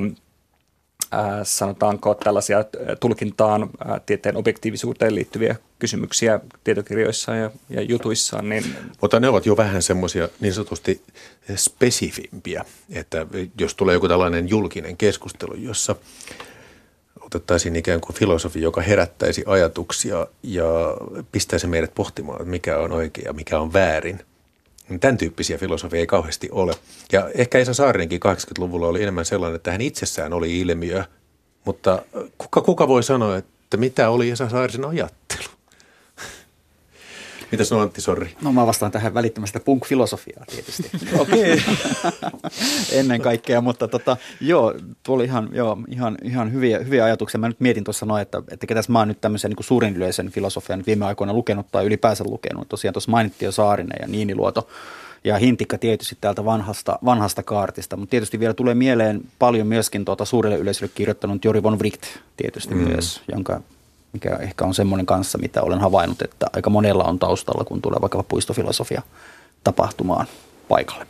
sanotaanko tällaisia tulkintaan tieteen objektiivisuuteen liittyviä kysymyksiä tietokirjoissa ja jutuissaan. Mutta ne ovat jo vähän semmoisia niin sanotusti spesifimpiä, että jos tulee joku tällainen julkinen keskustelu, jossa otettaisiin ikään kuin filosofi, joka herättäisi ajatuksia ja pistäisi meidät pohtimaan, että mikä on oikein ja mikä on väärin. Tämän tyyppisiä filosofia ei kauheasti ole. Ja ehkä Esa Saarinenkin 80-luvulla oli enemmän sellainen, että hän itsessään oli ilmiö. Mutta kuka voi sanoa, että mitä oli Esa Saarisen ajattelu? Mitäs no Antti, sorry? No mä vastaan tähän välittömästä punk-filosofiaa tietysti. Okei. Ennen kaikkea, mutta joo, tuo oli ihan hyviä ajatuksia. Mä nyt mietin tuossa noin, että ketäs mä oon nyt tämmöisen niin kuin suurin yleisen filosofian viime aikoina lukenut tai ylipäänsä lukenut. Tosiaan tuossa mainittiin jo Saarinen ja Niiniluoto ja Hintikka tietysti täältä vanhasta kaartista, mutta tietysti vielä tulee mieleen paljon myöskin suurelle yleisölle kirjoittanut Jori von Wright tietysti myös, mikä ehkä on semmoinen kanssa, mitä olen havainnut, että aika monella on taustalla, kun tulee vaikka puistofilosofia tapahtumaan paikalle.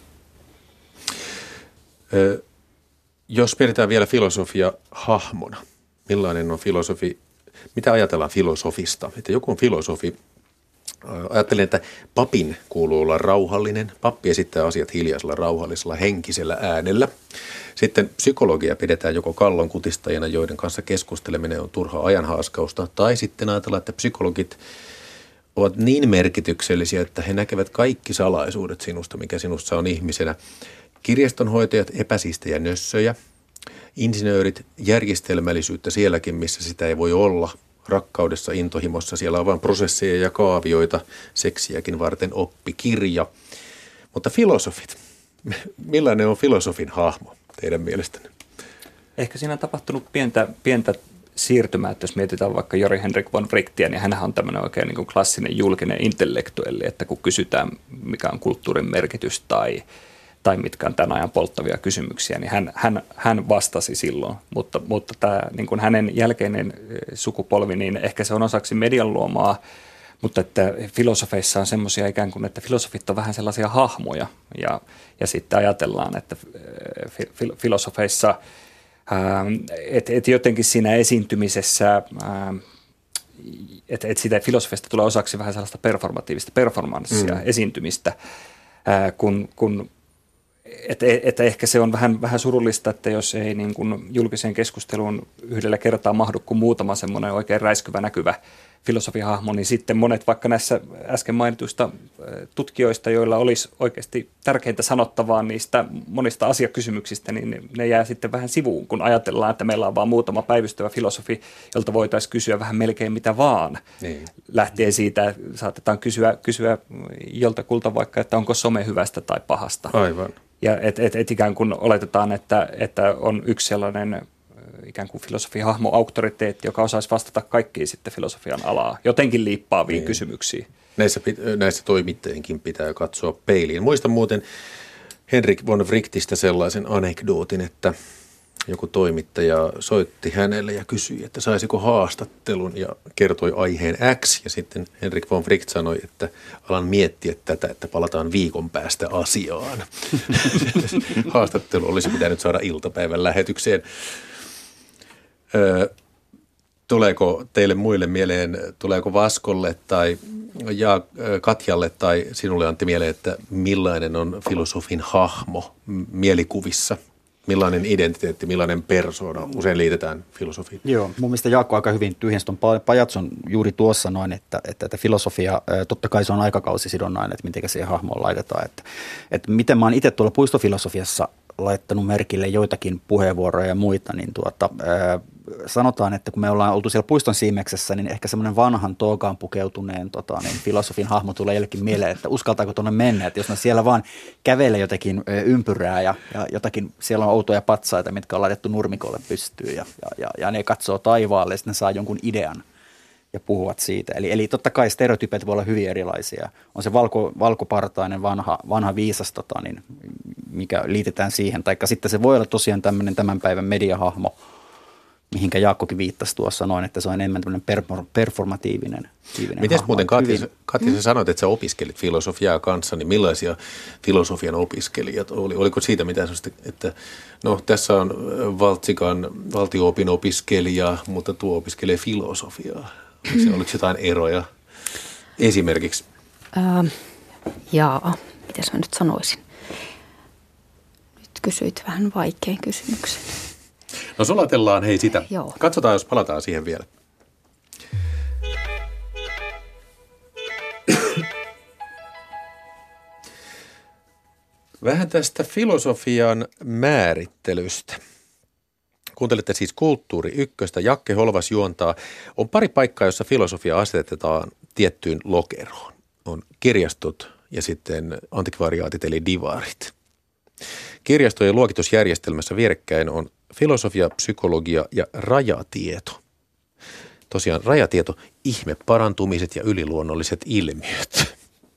Jos mietitään vielä filosofia hahmona, millainen on filosofi, mitä ajatellaan filosofista? Että joku on filosofi. Ajattelin, että papin kuuluu olla rauhallinen. Pappi esittää asiat hiljaisella, rauhallisella, henkisellä äänellä. Sitten psykologia pidetään joko kallon kutistajana, joiden kanssa keskusteleminen on turhaa ajanhaaskausta. Tai sitten ajatellaan, että psykologit ovat niin merkityksellisiä, että he näkevät kaikki salaisuudet sinusta, mikä sinussa on ihmisenä. Kirjastonhoitajat, epäsiistejä nössöjä. Insinöörit, järjestelmällisyyttä sielläkin, missä sitä ei voi olla. Rakkaudessa, intohimossa, siellä on vain prosesseja ja kaavioita, seksiäkin varten oppikirja. Mutta filosofit, millainen on filosofin hahmo teidän mielestänne? Ehkä siinä on tapahtunut pientä siirtymää, että jos mietitään vaikka Jori Henrik von Wrightia, niin hänhän on tämmöinen oikein niin kuin klassinen julkinen intellektuelli, että kun kysytään mikä on kulttuurin merkitys tai mitkä on tämän ajan polttavia kysymyksiä, niin hän vastasi silloin, mutta tämä niin kuin hänen jälkeinen sukupolvi, niin ehkä se on osaksi median luomaa, mutta että filosofeissa on semmoisia ikään kuin, että filosofit on vähän sellaisia hahmoja ja sitten ajatellaan, että filosofeissa, että jotenkin siinä esiintymisessä, että siitä filosofista tulee osaksi vähän sellaista performatiivista performanssia, esiintymistä, kun että ehkä se on vähän surullista, että jos ei niin kuin julkiseen keskusteluun yhdellä kertaa mahdu kuin muutama semmoinen oikein räiskyvä näkyvä filosofihahmo, niin sitten monet vaikka näissä äsken mainituista tutkijoista, joilla olisi oikeasti tärkeintä sanottavaa niistä monista asiakysymyksistä, niin ne jää sitten vähän sivuun, kun ajatellaan, että meillä on vaan muutama päivystävä filosofi, jolta voitaisiin kysyä vähän melkein mitä vaan. Niin. Lähtien siitä, saatetaan kysyä joltakulta vaikka, että onko some hyvästä tai pahasta. Aivan. Ja et ikään kuin oletetaan, että on yksi sellainen ikään kuin filosofihahmo, auktoriteetti, joka osaisi vastata kaikkiin sitten filosofian alaa, jotenkin liippaaviin kysymyksiin. Näissä toimittajienkin pitää katsoa peiliin. Muistan muuten Henrik von Wrichtistä sellaisen anekdootin, että joku toimittaja soitti hänelle ja kysyi, että saisiko haastattelun ja kertoi aiheen X. Ja sitten Henrik von Wright sanoi, että alan miettiä tätä, että palataan viikon päästä asiaan. Haastattelu olisi pitänyt saada iltapäivän lähetykseen. Tuleeko teille muille mieleen, tuleeko Vaskolle tai Katjalle tai sinulle Antti mieleen, että millainen on filosofin hahmo mielikuvissa? Millainen identiteetti, millainen persoona usein liitetään filosofiin? Joo, mun mielestä Jaakko aika hyvin tyhjensi tuon Pajatson juuri tuossa noin, että filosofia, totta kai se on aikakausisidonnainen, että miten siihen hahmoon laitetaan. Että miten mä oon itse tuolla puistofilosofiassa laittanut merkille joitakin puheenvuoroja ja muita, niin sanotaan, että kun me ollaan oltu siellä puiston siimeksessä, niin ehkä semmoinen vanhan tookaan pukeutuneen niin filosofin hahmo tulee jällekin mieleen, että uskaltaako tuonne mennä, että jos ne siellä vaan kävelee jotakin ympyrää ja jotakin, siellä on outoja patsaita, mitkä on laitettu nurmikolle pystyyn ja ne katsoo taivaalle ja sitten ne saa jonkun idean ja puhuvat siitä. Eli totta kai stereotypit voi olla hyvin erilaisia. On se valkopartainen vanha viisas, niin mikä liitetään siihen, taikka sitten se voi olla tosiaan tämmöinen tämän päivän mediahahmo, mihinkä Jaakkokin viittasi tuossa noin, että se on enemmän tämmöinen performatiivinen Miten hahmo. muuten, Katja, sä sanoit, että sä opiskelit filosofiaa kanssa, niin millaisia filosofian opiskelijat oli? Oliko siitä mitään sellaista, että no tässä on Valtsikan valtio-opin opiskelija, mutta tuo opiskelee filosofiaa? Oliko jotain eroja esimerkiksi? Miten mä nyt sanoisin? Nyt kysyit vähän vaikean kysymyksen. No sulatellaan sitä. Joo. Katsotaan, jos palataan siihen vielä. Vähän tästä filosofian määrittelystä. Kuuntelette siis Kulttuuri Ykköstä. Jakke Holvas juontaa. On pari paikkaa, jossa filosofia asetetaan tiettyyn lokeroon. on kirjastot ja sitten antikvariaatit eli divaarit. Kirjastojen luokitusjärjestelmässä vierekkäin on filosofia, psykologia ja rajatieto. Tosiaan rajatieto, ihmeparantumiset ja yliluonnolliset ilmiöt.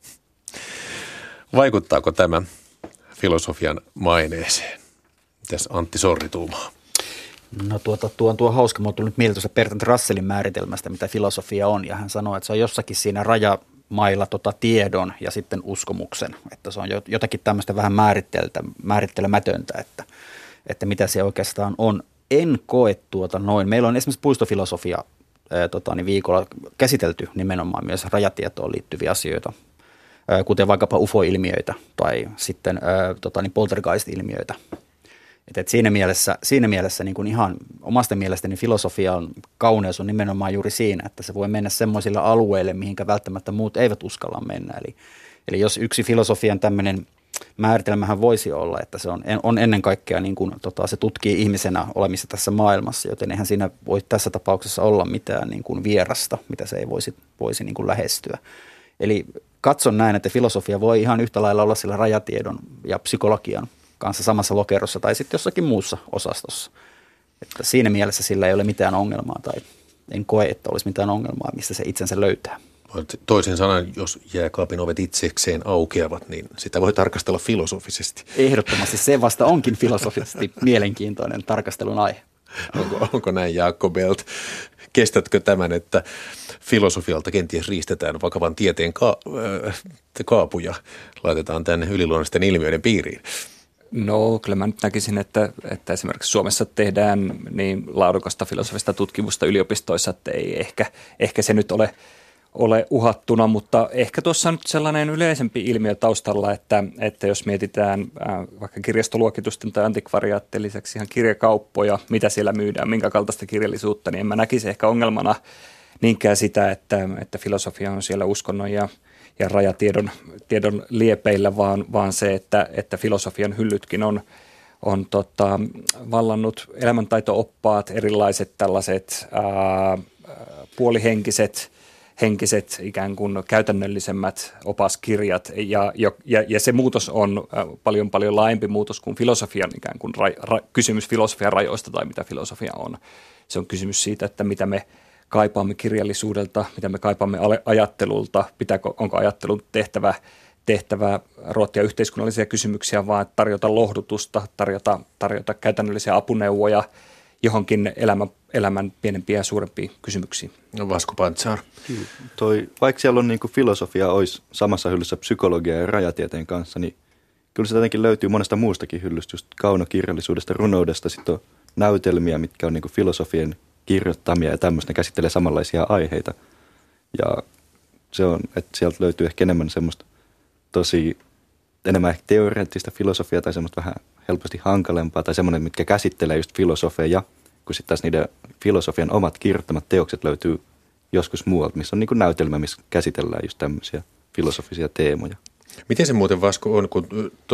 Vaikuttaako tämä filosofian maineeseen? Mitäs Antti Sorri tuumaa? No tuo hauska. Mulla tuli nyt mieleen tuosta Bertrand Russellin määritelmästä, mitä filosofia on. Ja hän sanoi, että se on jossakin siinä rajamailla tiedon ja sitten uskomuksen. Että se on jotakin tämmöistä vähän määrittelemätöntä, että mitä se oikeastaan on. En koe noin. Meillä on esimerkiksi puistofilosofia viikolla käsitelty nimenomaan myös rajatietoon liittyviä asioita, kuten vaikkapa UFO-ilmiöitä tai sitten poltergeist-ilmiöitä. Et siinä mielessä niin kuin ihan omasta mielestäni filosofian kauneus on nimenomaan juuri siinä, että se voi mennä semmoisille alueille, mihinkä välttämättä muut eivät uskalla mennä. Eli jos yksi filosofian tämmöinen määritelmähän voisi olla, että se on ennen kaikkea niin kuin, se tutkii ihmisenä olemista tässä maailmassa, joten eihän siinä voi tässä tapauksessa olla mitään niin kuin vierasta, mitä se ei voisi niin kuin lähestyä. Eli katson näin, että filosofia voi ihan yhtä lailla olla sillä rajatiedon ja psykologian kanssa samassa lokerossa tai sitten jossakin muussa osastossa. Että siinä mielessä sillä ei ole mitään ongelmaa tai en koe, että olisi mitään ongelmaa, mistä se itsensä löytää. Toisin sanoen, jos jääkaapin ovet itsekseen aukeavat, niin sitä voi tarkastella filosofisesti. Ehdottomasti se vasta onkin filosofisesti mielenkiintoinen tarkastelun aihe. Onko näin, Jaakko Belt? Kestätkö tämän, että filosofialta kenties riistetään vakavan tieteen kaapuja, laitetaan tänne yliluonnollisten ilmiöiden piiriin? No kyllä mä nyt näkisin, että esimerkiksi Suomessa tehdään niin laadukasta filosofista tutkimusta yliopistoissa, että ei ehkä se nyt ole uhattuna, mutta ehkä tuossa on nyt sellainen yleisempi ilmiö taustalla, että jos mietitään vaikka kirjastoluokitusten tai antikvariaattien lisäksi ihan kirjakauppoja, mitä siellä myydään, minkä kaltaista kirjallisuutta, niin en mä näkisi ehkä ongelmana niinkään sitä, että filosofia on siellä uskonnon ja rajatiedon liepeillä, vaan se, että filosofian hyllytkin on vallannut elämäntaito-oppaat, erilaiset tällaiset puolihenkiset ikään kuin käytännöllisemmät opaskirjat ja se muutos on paljon laajempi muutos kuin filosofian ikään kuin kysymys filosofian rajoista tai mitä filosofia on. Se on kysymys siitä, että mitä me kaipaamme kirjallisuudelta, mitä me kaipaamme ajattelulta, onko ajattelun tehtävä ruottia yhteiskunnallisia kysymyksiä, vaan tarjota lohdutusta, tarjota käytännöllisiä apuneuvoja johonkin elämän pienempiä ja suurempiin kysymyksiin. No Vasco Pantsar. Vaikka siellä on niin kuin filosofia olisi samassa hyllyssä psykologia ja rajatieteen kanssa, niin kyllä se jotenkin löytyy monesta muustakin hyllystä, just kaunokirjallisuudesta, runoudesta, sitten on näytelmiä, mitkä on niin kuin filosofien kirjoittamia ja tämmöistä, ne käsittelee samanlaisia aiheita. Ja se on, että sieltä löytyy ehkä enemmän semmoista enemmän ehkä teoreettista filosofiaa tai semmoista vähän helposti hankalempaa tai semmoinen, mitkä käsittelee just filosofeja, kun sitten taas niiden filosofian omat kirjoittamat teokset löytyy joskus muualta, missä on niin kuin näytelmä, missä käsitellään just tämmöisiä filosofisia teemoja. Miten se muuten, Vasco, on, kun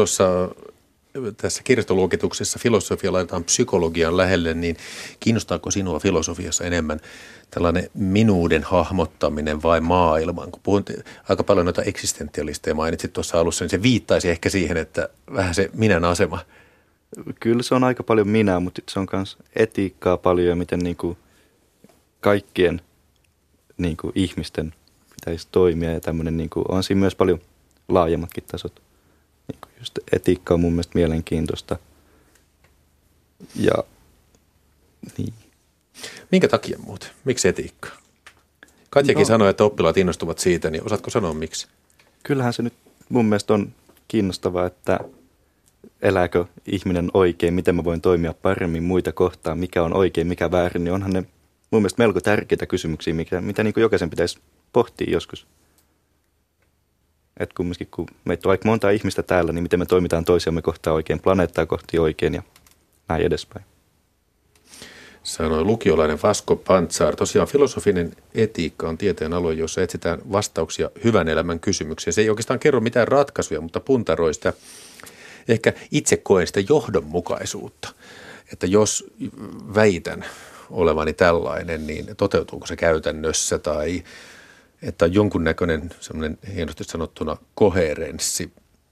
tässä kirjastoluokituksessa filosofia laitetaan psykologian lähelle, niin kiinnostaako sinua filosofiassa enemmän tällainen minuuden hahmottaminen vai maailman? Kun puhun aika paljon noita eksistentialisteja mainitsit tuossa alussa, niin se viittaisi ehkä siihen, että vähän se minän asema. Kyllä se on aika paljon minä, mutta se on myös etiikkaa paljon ja miten niin kuin kaikkien niin kuin ihmisten pitäisi toimia ja tämmöinen niin kuin on siinä myös paljon laajemmatkin tasot. Niin kuin just etiikka on mun mielestä mielenkiintoista. Ja niin. Minkä takia muuten? Miksi etiikka? Katjakin sanoi, että oppilaat innostuvat siitä, niin osaatko sanoa miksi? Kyllähän se nyt mun mielestä on kiinnostavaa, että elääkö ihminen oikein, miten mä voin toimia paremmin muita kohtaan, mikä on oikein, mikä väärin, niin onhan ne mun mielestä melko tärkeitä kysymyksiä, mitä niin kuin jokaisen pitäisi pohtia joskus. Että kumminkin, kun meitä on aika monta ihmistä täällä, niin miten me toimitaan toisiamme kohtaan oikein, planeettaa kohti oikein ja näin edespäin. Sanoi lukiolainen Vasco Pantsar. Tosiaan filosofinen etiikka on tieteen alue, jossa etsitään vastauksia hyvän elämän kysymyksiin. Se ei oikeastaan kerro mitään ratkaisuja, mutta puntaroi sitä. Ehkä itse koen sitä johdonmukaisuutta, että jos väitän olevani tällainen, niin toteutuuko se käytännössä tai että on jonkunnäköinen semmoinen hienosti sanottuna koherenssi.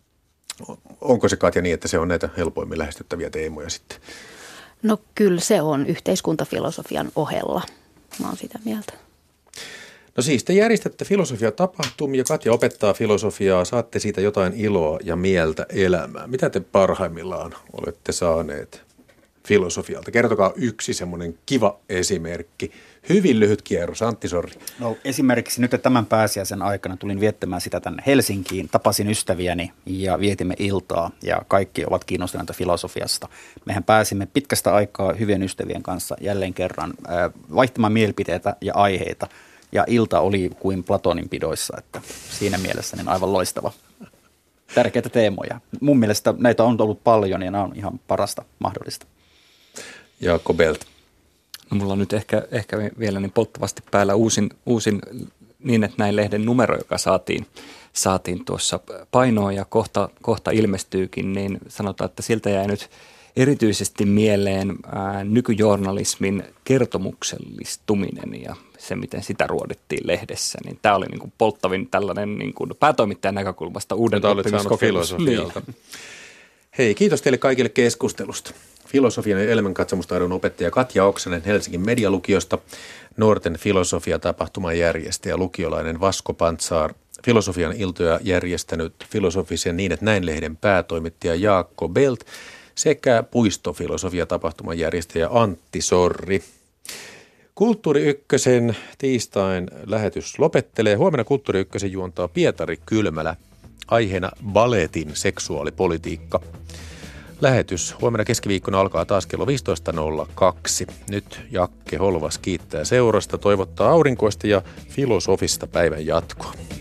Onko se, Katja, niin, että se on näitä helpoimmin lähestyttäviä teemoja sitten? No kyllä se on yhteiskuntafilosofian ohella. Mä oon sitä mieltä. No siis te järjestätte filosofiatapahtumia, Katja opettaa filosofiaa, saatte siitä jotain iloa ja mieltä elämään. Mitä te parhaimmillaan olette saaneet filosofialta? Kertokaa yksi semmoinen kiva esimerkki. Hyvin lyhyt kierros. Antti Sorri. No esimerkiksi nyt tämän pääsiäisen aikana tulin viettämään sitä tänne Helsinkiin. Tapasin ystäviäni ja vietimme iltaa ja kaikki ovat kiinnostuneita filosofiasta. Mehän pääsimme pitkästä aikaa hyvien ystävien kanssa jälleen kerran vaihtamaan mielipiteitä ja aiheita. Ja ilta oli kuin Platonin pidoissa, että siinä mielessä niin aivan loistava. Tärkeitä teemoja. Mun mielestä näitä on ollut paljon ja nämä on ihan parasta mahdollista. Jaakko Belt. No, mulla on nyt ehkä vielä niin polttavasti päällä uusin niin, että näin lehden numero, joka saatiin tuossa painoon ja kohta ilmestyykin, niin sanotaan, että siltä jäi nyt erityisesti mieleen nykyjournalismin kertomuksellistuminen ja se, miten sitä ruodittiin lehdessä. Niin tämä oli niin kuin polttavin tällainen niin kuin päätoimittajan näkökulmasta uuden oppimiskokemus. Niin. Hei, kiitos teille kaikille keskustelusta. Filosofian ja elämänkatsomustaidon opettaja Katja Oksanen Helsingin medialukiosta, nuorten filosofiatapahtuman järjestäjä lukiolainen Vasko Pantsaar, filosofian iltoja järjestänyt filosofisen niin, että näin lehden päätoimittaja Jaakko Belt sekä puistofilosofiatapahtuman järjestäjä Antti Sorri. Kulttuuri Ykkösen tiistain lähetys lopettelee. Huomenna Kulttuuri Ykkösen juontaa Pietari Kylmälä. Aiheena baletin seksuaalipolitiikka. Lähetys huomenna keskiviikkona alkaa taas kello 15.02. Nyt Jakke Holvas kiittää seurasta, toivottaa aurinkoista ja filosofista päivän jatkoa.